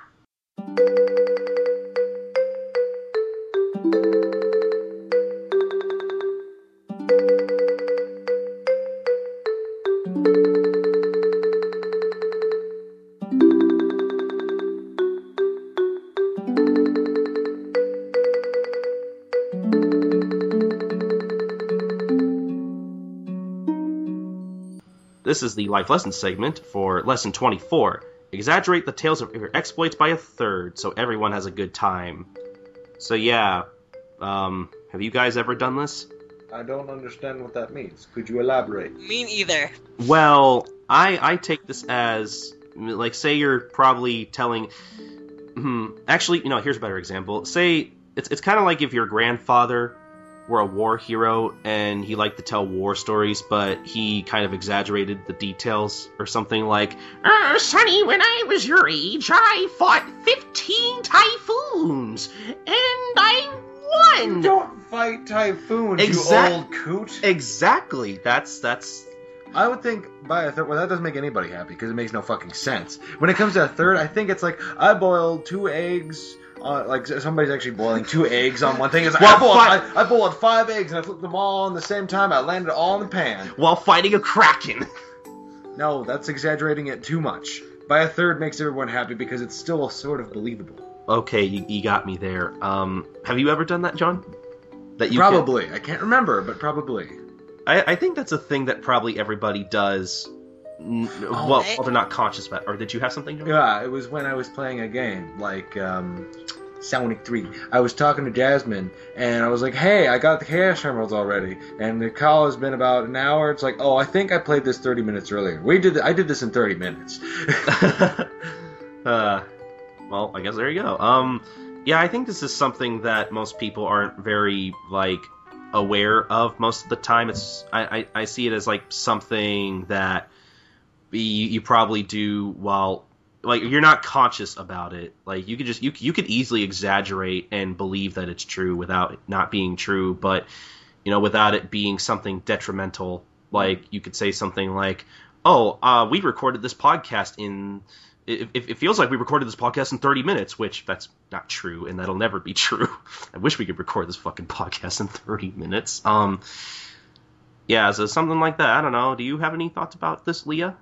This is the Life Lesson segment for Lesson 24. Exaggerate the tales of your exploits by a third, so everyone has a good time. So yeah, have you guys ever done this? I don't understand what that means. Could you elaborate? Me neither. Well, I take this as, like, say you're probably telling... Actually, here's a better example. Say, it's kind of like if your grandfather were a war hero and he liked to tell war stories, but he kind of exaggerated the details or something like, Sonny, when I was your age, I fought 15 typhoons, and I won! Don't fight typhoons, you old coot. Exactly. That's... I would think by a third, well, that doesn't make anybody happy because it makes no fucking sense. When it comes to a third, I think it's like, I boiled 2 eggs... like somebody's actually boiling 2 eggs on one thing. It's like, I boiled 5 eggs and I flipped them all on the same time. I landed all in the pan while fighting a kraken. No, that's exaggerating it too much. By a third makes everyone happy because it's still sort of believable. Okay, you got me there. Have you ever done that, John? That you probably. I can't remember, but probably. I think that's a thing that probably everybody does. Well, they're not conscious about it. Or did you have something, John? Yeah, it was when I was playing a game, like Sonic 3. I was talking to Jasmine, and I was like, hey, I got the Chaos Emeralds already. And the call has been about an hour. It's like, oh, I think I played this 30 minutes earlier. I did this in 30 minutes. Well, I guess there you go. Yeah, I think this is something that most people aren't very, like, aware of most of the time. I see it as, like, something that you probably do while, like, you're not conscious about it. Like, you could just, you could easily exaggerate and believe that it's true without it not being true, but, without it being something detrimental. Like, you could say something like, oh, we recorded this podcast in... It feels like we recorded this podcast in 30 minutes, which that's not true, and that'll never be true. I wish we could record this fucking podcast in 30 minutes. Yeah, so something like that. I don't know. Do you have any thoughts about this, Leah?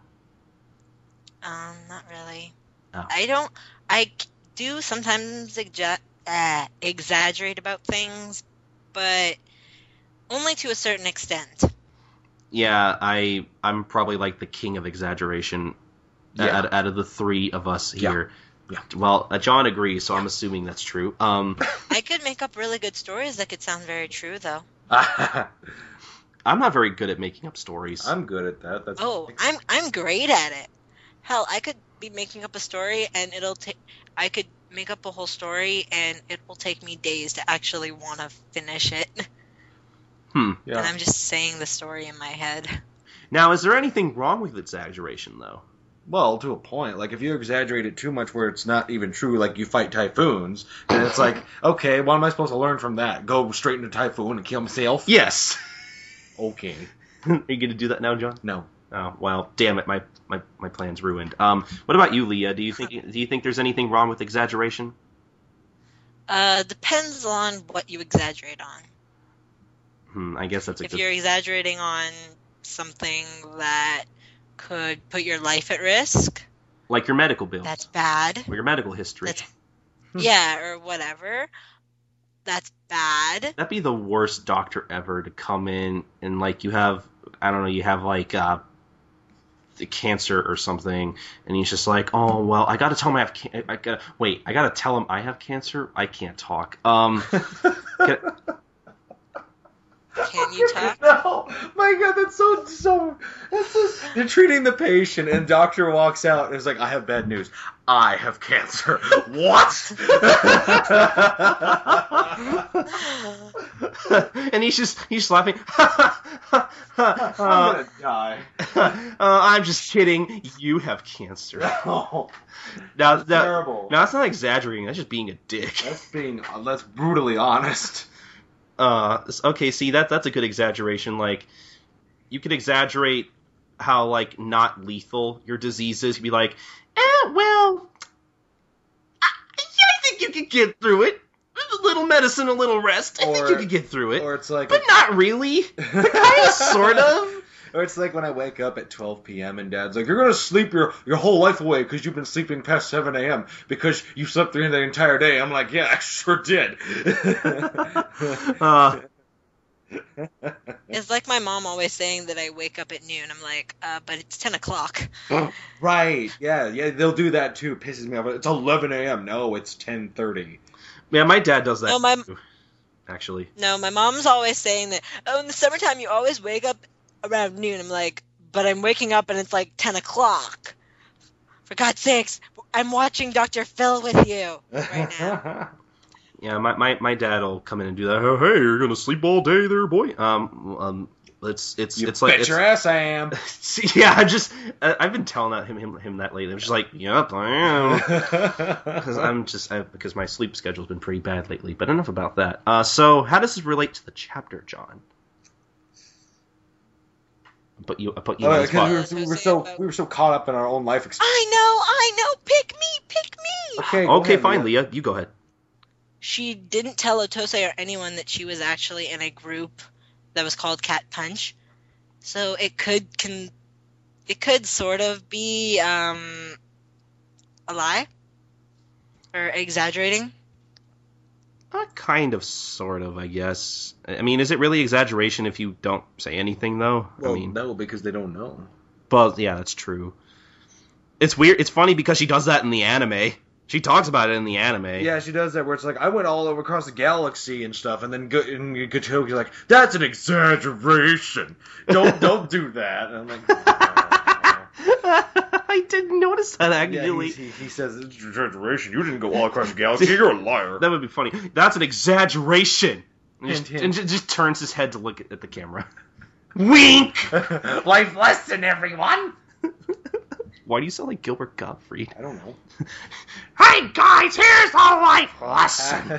Not really. Oh. I do sometimes exaggerate about things, but only to a certain extent. Yeah, I'm probably like the king of exaggeration. Yeah. Out of the 3 of us here. Well, John agrees, so I'm assuming that's true. I could make up really good stories that could sound very true, though. I'm not very good at making up stories. I'm good at that. That's I'm great at it. Hell, I could be making up a story and I could make up a whole story and it will take me days to actually want to finish it. Yeah. And I'm just saying the story in my head. Now, is there anything wrong with exaggeration, though? Well, to a point. Like, if you exaggerate it too much where it's not even true, like you fight typhoons, then it's like, okay, what am I supposed to learn from that? Go straight into typhoon and kill myself? Yes. Okay. Are you going to do that now, John? No. Oh, well, damn it, my plan's ruined. What about you, Leah? Do you think there's anything wrong with exaggeration? Depends on what you exaggerate on. I guess that's a If good... you're exaggerating on something that could put your life at risk, Like your medical bills. that's bad. Or your medical history. Yeah, or whatever. That's bad. That'd be the worst doctor ever to come in and, like, you have, I don't know, you have, like, the cancer or something, and he's just like, oh, well, I gotta tell him I gotta tell him I have cancer? I can't talk. Can you talk? No, my God, that's so. They're treating the patient, and doctor walks out and is like, "I have bad news. I have cancer." What? And he's laughing. I'm gonna die. I'm just kidding. You have cancer. No, Now, terrible. Now, that's not exaggerating. That's just being a dick. That's brutally honest. Okay, see, that's a good exaggeration. Like, you could exaggerate how, like, not lethal your disease is. You'd be like, well, I think you could get through it. A little medicine, a little rest. I think you could get through it. Or it's like, but not really. But kind of, sort of. Or it's like when I wake up at 12 p.m. and Dad's like, "You're gonna sleep your whole life away because you've been sleeping past 7 a.m. because you slept through the entire day." I'm like, "Yeah, I sure did." It's like my mom always saying that I wake up at noon. I'm like, but it's 10 o'clock. Right? Yeah. They'll do that too. Pisses me off. It's 11 a.m. No, it's 10:30. Yeah, my dad does that No, too, actually. No, my mom's always saying that, oh, in the summertime you always wake up around noon. I'm like, but I'm waking up and it's like 10 o'clock. For God's sakes, I'm watching Dr. Phil with you right now. Yeah, my dad will come in and do that. Oh, hey, you're gonna sleep all day there, boy. It's like Bet your ass I am. Yeah, I've been telling him that lately. I'm just like, yep, I am. Because my sleep schedule's been pretty bad lately. But enough about that. So how does this relate to the chapter, John? I put you on the spot. We were so caught up in our own life experience. I know. Pick me. Okay, fine, Leah. You go ahead. She didn't tell Otose or anyone that she was actually in a group that was called Cat Punch. So it could sort of be a lie or exaggerating. Kind of, sort of, I guess. I mean, is it really exaggeration if you don't say anything, though? Well, no, because they don't know. But yeah, that's true. It's weird. It's funny because she does that in the anime. She talks about it in the anime. Yeah, she does that where it's like, I went all over across the galaxy and stuff, and then Gotoki's like, that's an exaggeration. Don't do that. And I'm like, I didn't notice that, actually. Yeah, he says, it's an exaggeration. You didn't go all across the galaxy. You're a liar. That would be funny. That's an exaggeration. Hint. And just turns his head to look at the camera. Wink! Life lesson, everyone! Why do you sound like Gilbert Gottfried? I don't know. Hey guys, here's the life lesson.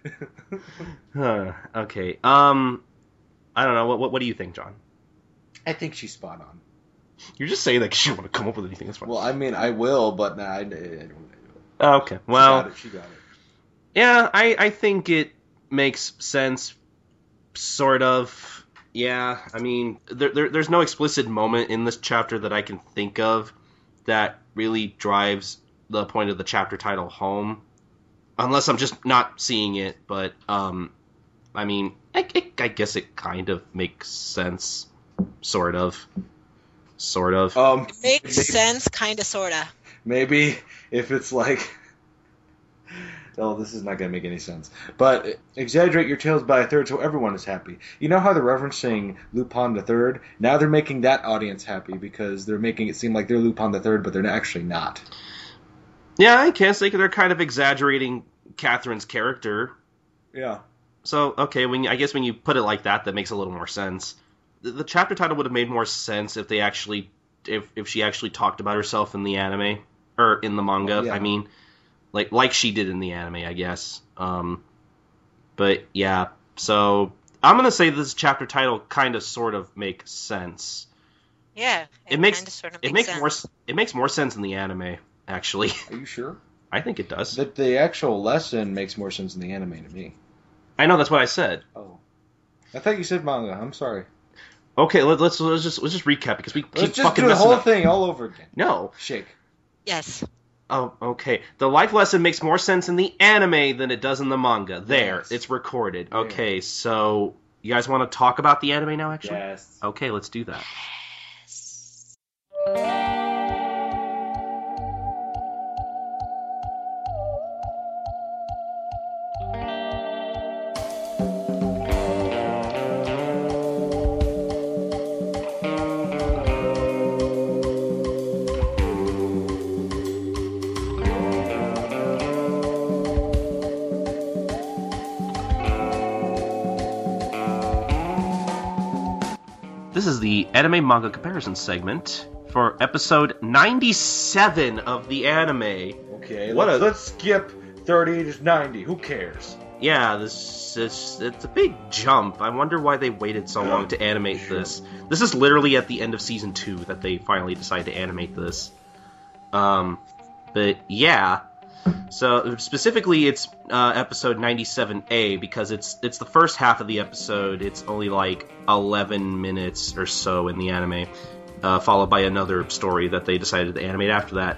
Okay. I don't know. What do you think, John? I think she's spot on. You're just saying that because you want to come up with anything. That's fine. Well, I mean, I will, but I don't. Okay. Well, she got it. Yeah, I think it makes sense. Sort of. Yeah. I mean, there's no explicit moment in this chapter that I can think of that really drives the point of the chapter title home, unless I'm just not seeing it. But I mean, I guess it kind of makes sense, sort of. It makes sense, kind of, sorta. Maybe if it's like Oh, this is not going to make any sense. But exaggerate your tales by a third so everyone is happy. You know how they're referencing Lupin the Third? Now they're making that audience happy because they're making it seem like they're Lupin the Third, but they're actually not. Yeah, I guess they're kind of exaggerating Catherine's character. Yeah. So, okay, I guess when you put it like that makes a little more sense. The chapter title would have made more sense if they actually, if she actually talked about herself in the anime, or in the manga, Yeah. I mean. Like she did in the anime, I guess. But yeah, so I'm gonna say this chapter title kind of sort of makes sense. Yeah, It makes kind of sort of it makes makes sense. it makes more sense in the anime, actually. Are you sure? I think it does. That the actual lesson makes more sense in the anime to me. I know that's what I said. Oh. I thought you said manga. I'm sorry. Okay, let's just recap because we keep Let's just fucking do the messing whole up. thing all over again. No. Shake. Yes. Oh, okay. The life lesson makes more sense in the anime than it does in the manga. There, Yes. it's recorded. Yeah. Okay, so you guys want to talk about the anime now, actually? Yes. Okay, let's do that. This is the anime manga comparison segment for episode 97 of the anime. Okay, What let's skip 30 to 90. Who cares? Yeah, it's a big jump. I wonder why they waited so long to animate this. This is literally at the end of season 2 that they finally decided to animate this. But yeah. So specifically, it's episode 97A because it's the first half of the episode. It's only like 11 minutes or so in the anime, followed by another story that they decided to animate after that.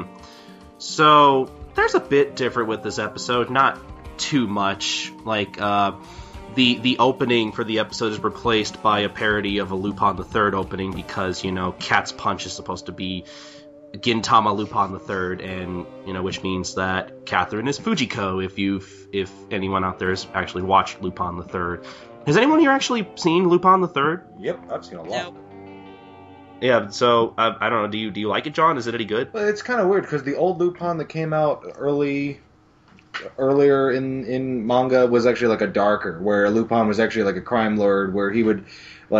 So there's a bit different with this episode, not too much. Like the opening for the episode is replaced by a parody of a Lupin the Third opening because Cat's Punch is supposed to be Gintama Lupin the Third, and which means that Catherine is Fujiko. If anyone out there has actually watched Lupin the Third, has anyone here actually seen Lupin the Third? Yep, I've seen a lot. Nope. Yeah. So I don't know. Do you like it, John? Is it any good? But it's kind of weird because the old Lupin that came out earlier in manga was actually like a darker, where Lupin was actually like a crime lord, where he would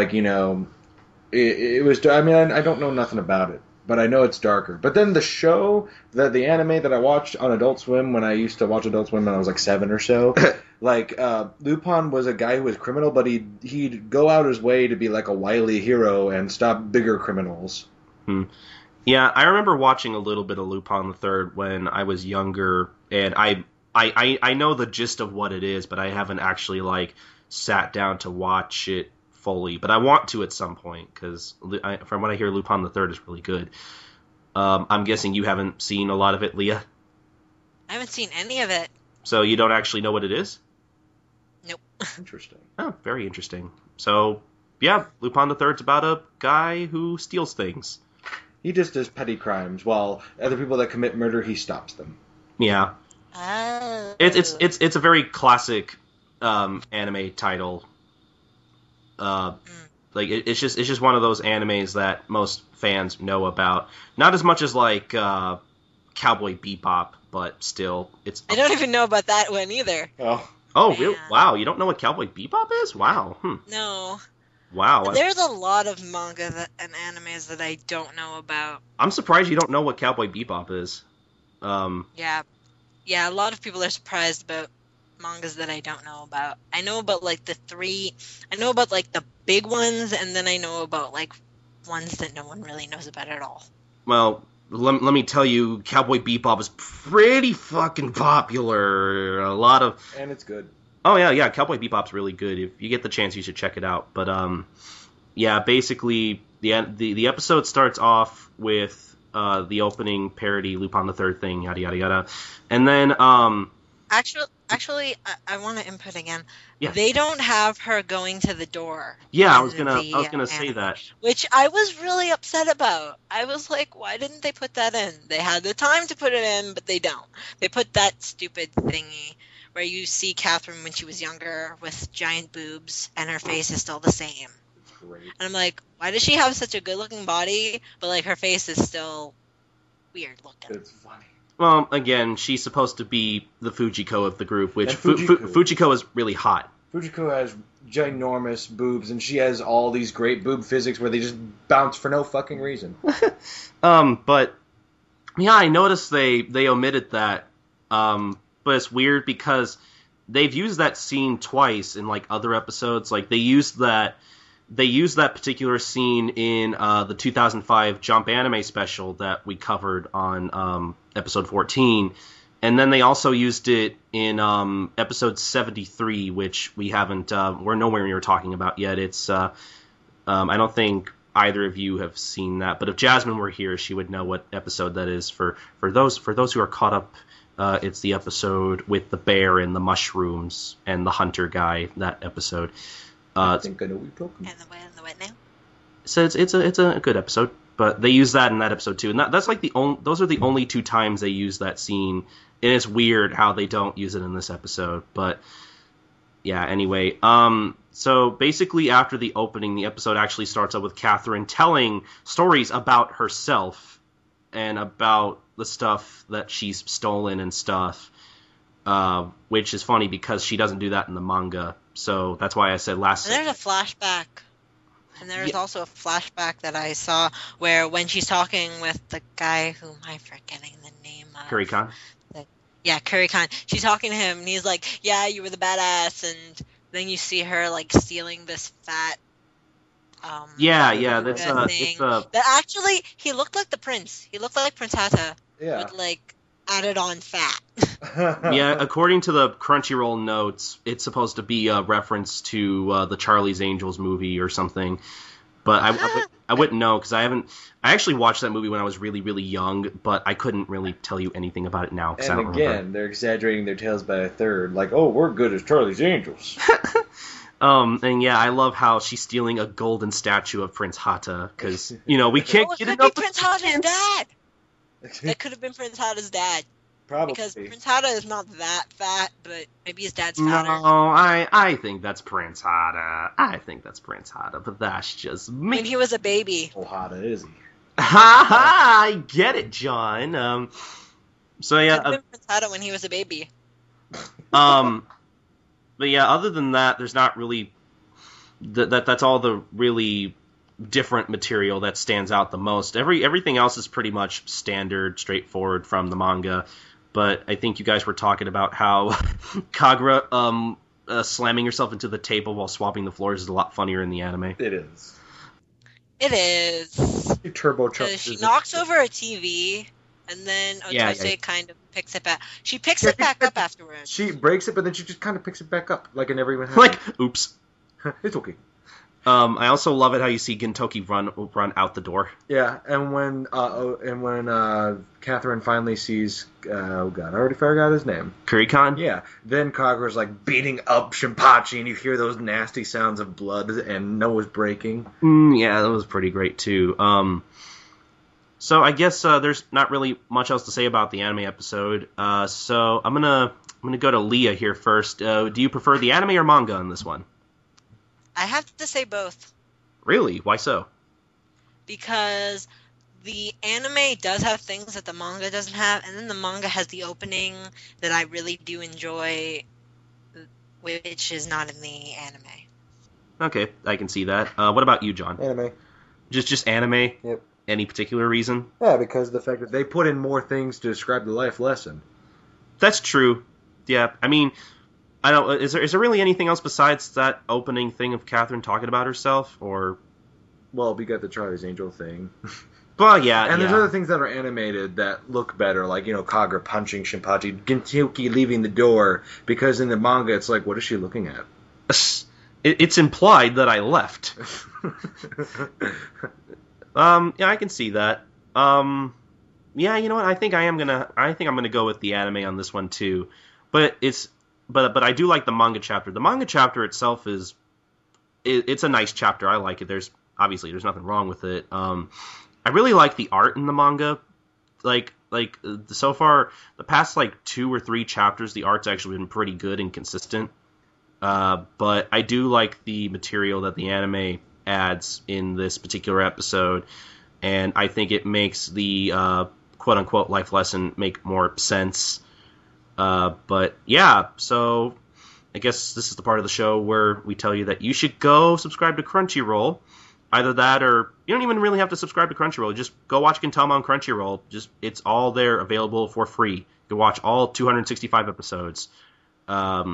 it was. I mean, I don't know nothing about it, but I know it's darker. But then the show, the anime that I watched on Adult Swim when I used to watch Adult Swim when I was like 7 or so, Lupin was a guy who was criminal, but he'd go out his way to be like a wily hero and stop bigger criminals. Yeah, I remember watching a little bit of Lupin the Third when I was younger, and I know the gist of what it is, but I haven't actually sat down to watch it fully. But I want to at some point because from what I hear, Lupin the Third is really good. I'm guessing you haven't seen a lot of it, Leah. I haven't seen any of it. So you don't actually know what it is? Nope. Interesting. Oh, very interesting. So yeah, Lupin the Third's about a guy who steals things. He just does petty crimes, while other people that commit murder, he stops them. Yeah. Oh. It's a very classic anime title. It's just one of those animes that most fans know about. Not as much as Cowboy Bebop, but still, it's. I don't even know about that one either. Oh, Really? Man. Wow, you don't know what Cowboy Bebop is? Wow. No. Wow. There's a lot of manga and animes that I don't know about. I'm surprised you don't know what Cowboy Bebop is. Yeah. Yeah, a lot of people are surprised about mangas that I don't know about. I know about the big ones, and then I know about ones that no one really knows about at all. Well, let me tell you, Cowboy Bebop is pretty fucking popular. A lot of. and it's good. Oh yeah, Cowboy Bebop's really good. If you get the chance, you should check it out. But yeah, basically the episode starts off with the opening parody Lupin the Third thing, yada yada yada, and then Actually, I want to input again. Yeah. They don't have her going to the door. Yeah, I in was gonna the say anime, that. which I was really upset about. I was like, why didn't they put that in? They had the time to put it in, but they don't. They put that stupid thingy where you see Catherine when she was younger with giant boobs and her face is still the same. Great. And I'm like, why does she have such a good-looking body, but like her face is still weird looking? It's funny. Well, again, she's supposed to be the Fujiko of the group, which And Fujiko. Fujiko is really hot. Fujiko has ginormous boobs, and she has all these great boob physics where they just bounce for no fucking reason. But yeah, I noticed they omitted that. But it's weird because they've used that scene twice in like other episodes. Like they used that particular scene in the 2005 Jump anime special that we covered on episode 14. And then they also used it in episode 73, which we haven't, we're nowhere near talking about yet. It's, I don't think either of you have seen that, but if Jasmine were here, she would know what episode that is. For those who are caught up, it's the episode with the bear and the mushrooms and the hunter guy. That episode. I think I know what you're talking about. And the what now? So it's a good episode, but they use that in that episode too, and that's like those are the only two times they use that scene. And it's weird how they don't use it in this episode, but yeah, anyway. So basically after the opening, the episode actually starts up with Catherine telling stories about herself and about the stuff that she's stolen and stuff, which is funny because she doesn't do that in the manga. So that's why I said last... And there's a flashback. And there's also a flashback that I saw where when she's talking with the guy whom I'm forgetting the name of. Kurikon? Yeah, Kurikon. She's talking to him, and he's like, yeah, you were the badass, and then you see her, like, stealing this fat, Yeah, that's thing. That actually, he looked like the prince. He looked like Prince Hata. Yeah. With, like, added on fat. Yeah, according to the Crunchyroll notes, it's supposed to be a reference to the Charlie's Angels movie or something. But I wouldn't know because I actually watched that movie when I was really, really young, but I couldn't really tell you anything about it now because I don't And again, remember. they're exaggerating their tales by a third. Like, oh, we're good as Charlie's Angels. And yeah, I love how she's stealing a golden statue of Prince Hata because, we can't It get could enough be Prince Hata's dad. It could have been Prince Hata's dad. Probably. Because Prince Hata is not that fat, but maybe his dad's No, fatter. I think that's Prince Hata. But that's just me. When he was a baby. Oh, Hata is he? Ha ha! I get it, John. So yeah, Could have been Prince Hata when he was a baby. but yeah, other than that, there's not really that's all the really different material that stands out the most. Everything else is pretty much standard, straightforward from the manga. But I think you guys were talking about how Kagura slamming herself into the table while swapping the floors is a lot funnier in the anime. It is. It is. You turbo chop. Because she knocks over a TV, and then Otose kind of picks it back. She picks it back up afterwards. She breaks it, but then she just kind of picks it back up, like it never even happened. Like, oops. It's okay. I also love it how you see Gintoki run out the door. Yeah, and when Catherine finally sees, oh god, I already forgot his name. Kurikon? Yeah, then Kagura's like beating up Shinpachi, and you hear those nasty sounds of blood and nose breaking. Yeah, that was pretty great too. So I guess there's not really much else to say about the anime episode. So I'm gonna go to Leah here first. Do you prefer the anime or manga in this one? I have to say both. Really? Why so? Because the anime does have things that the manga doesn't have, and then the manga has the opening that I really do enjoy, which is not in the anime. Okay, I can see that. What about you, John? Anime. Just anime? Yep. Any particular reason? Yeah, because of the fact that they put in more things to describe the life lesson. That's true. Yeah, I mean, I don't. Is there really anything else besides that opening thing of Catherine talking about herself, or? Well, we got the Charlie's Angel thing. Well, yeah, and there's other things that are animated that look better, like, Kagura punching Shinpachi, Gintoki leaving the door, because in the manga it's like, what is she looking at? It's implied that I left. Yeah, I can see that. Yeah, you know what? I think I'm gonna go with the anime on this one too. But I do like the manga chapter. The manga chapter itself it's a nice chapter. I like it. There's nothing wrong with it. I really like the art in the manga. Like so far, the past like 2 or 3 chapters, the art's actually been pretty good and consistent. But I do like the material that the anime adds in this particular episode, and I think it makes the quote-unquote life lesson make more sense. But yeah, so I guess this is the part of the show where we tell you that you should go subscribe to Crunchyroll. Either that, or you don't even really have to subscribe to Crunchyroll. Just go watch Gintama on Crunchyroll. It's all there, available for free. You can watch all 265 episodes. Yeah,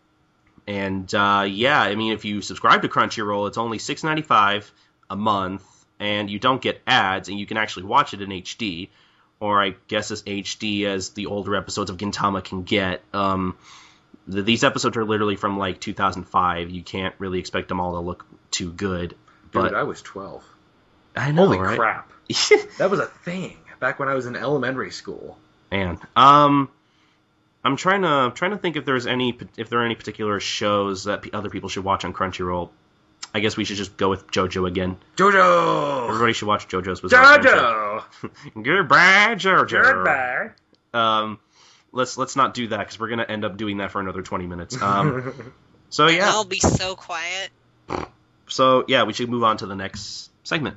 I mean, if you subscribe to Crunchyroll, it's only $6.95 a month, and you don't get ads, and you can actually watch it in HD, or I guess as HD as the older episodes of Gintama can get. These episodes are literally from like 2005. You can't really expect them all to look too good. Dude, But I was 12. I know, Holy right? crap. That was a thing back when I was in elementary school. Man, I'm trying to think if there are any particular shows that other people should watch on Crunchyroll. I guess we should just go with JoJo again. JoJo! Everybody should watch JoJo's Bizarre Adventure. JoJo! Goodbye, JoJo. Goodbye. Let's not do that because we're gonna end up doing that for another 20 minutes. So yeah. I'll be so quiet. So yeah, we should move on to the next segment.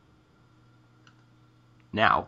Now.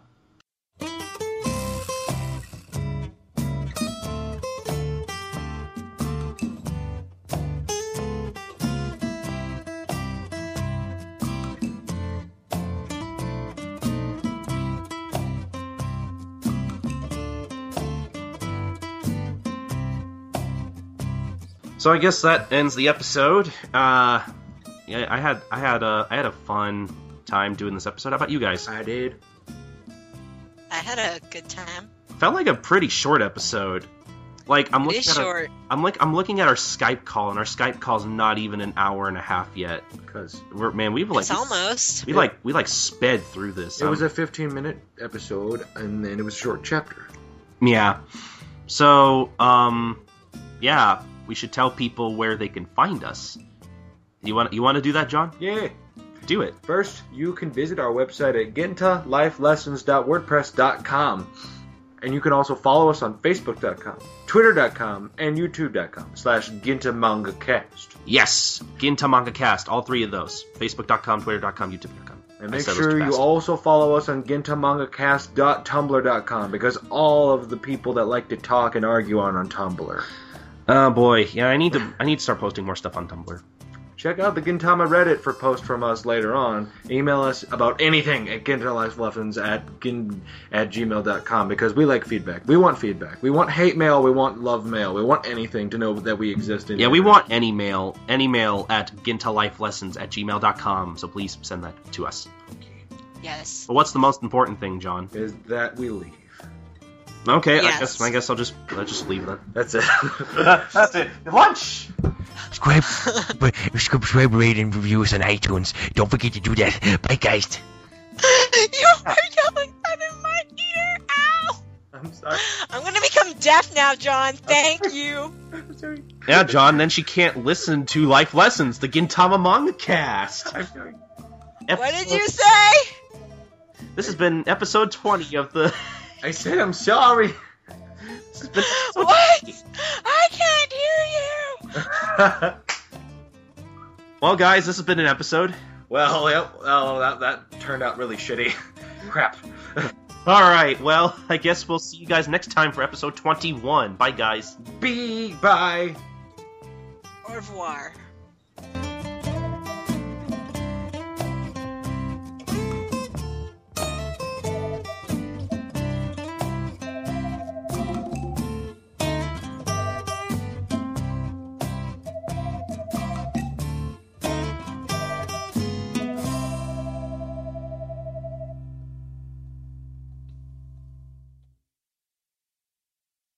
So I guess that ends the episode. Yeah, I had a fun time doing this episode. How about you guys? I did. I had a good time. Felt like a pretty short episode. Like I'm It looking is at short. I'm looking at our Skype call, and our Skype call's not even an hour and a half yet. Because It's almost. we sped through this. it was a 15-minute episode, and then it was a short chapter. Yeah. So yeah, we should tell people where they can find us. You want to do that, John? Yeah. Do it. First, you can visit our website at gintalifelessons.wordpress.com. And you can also follow us on Facebook.com, Twitter.com, and YouTube.com/GintaMangaCast. Yes, Ginta Manga Cast, all 3 of those. Facebook.com, Twitter.com, YouTube.com. And make sure you also follow us on GintaMangaCast.tumblr.com, because all of the people that like to talk and argue on Tumblr. Oh boy, yeah, I need to start posting more stuff on Tumblr. Check out the Gintama Reddit for posts from us later on. Email us about anything at gintalifelessons@gmail.com, because we like feedback. We want feedback. We want hate mail. We want love mail. We want anything to know that we exist in. Yeah, we want any mail at gintalifelessons@gmail.com, so please send that to us. Yes. But what's the most important thing, John? Is that we leave. Okay, Yes. I guess I'll just leave that. That's it. That's it. Lunch! Subscribe, rate, and review us on iTunes. Don't forget to do that. Bye, guys. You are yelling that in my ear. Ow! I'm sorry. I'm gonna become deaf now, John. Thank you. I'm sorry. Yeah, John, then she can't listen to Life Lessons, the Gintama Manga Cast. I'm sorry. What did you say? This has been episode 20 of the... I said I'm sorry. This has been episode What? 20. I can't hear you. Well, guys, this has been an episode. Well, that turned out really shitty. Crap. Alright, well, I guess we'll see you guys next time for episode 21. Bye, guys. Bye. Au revoir.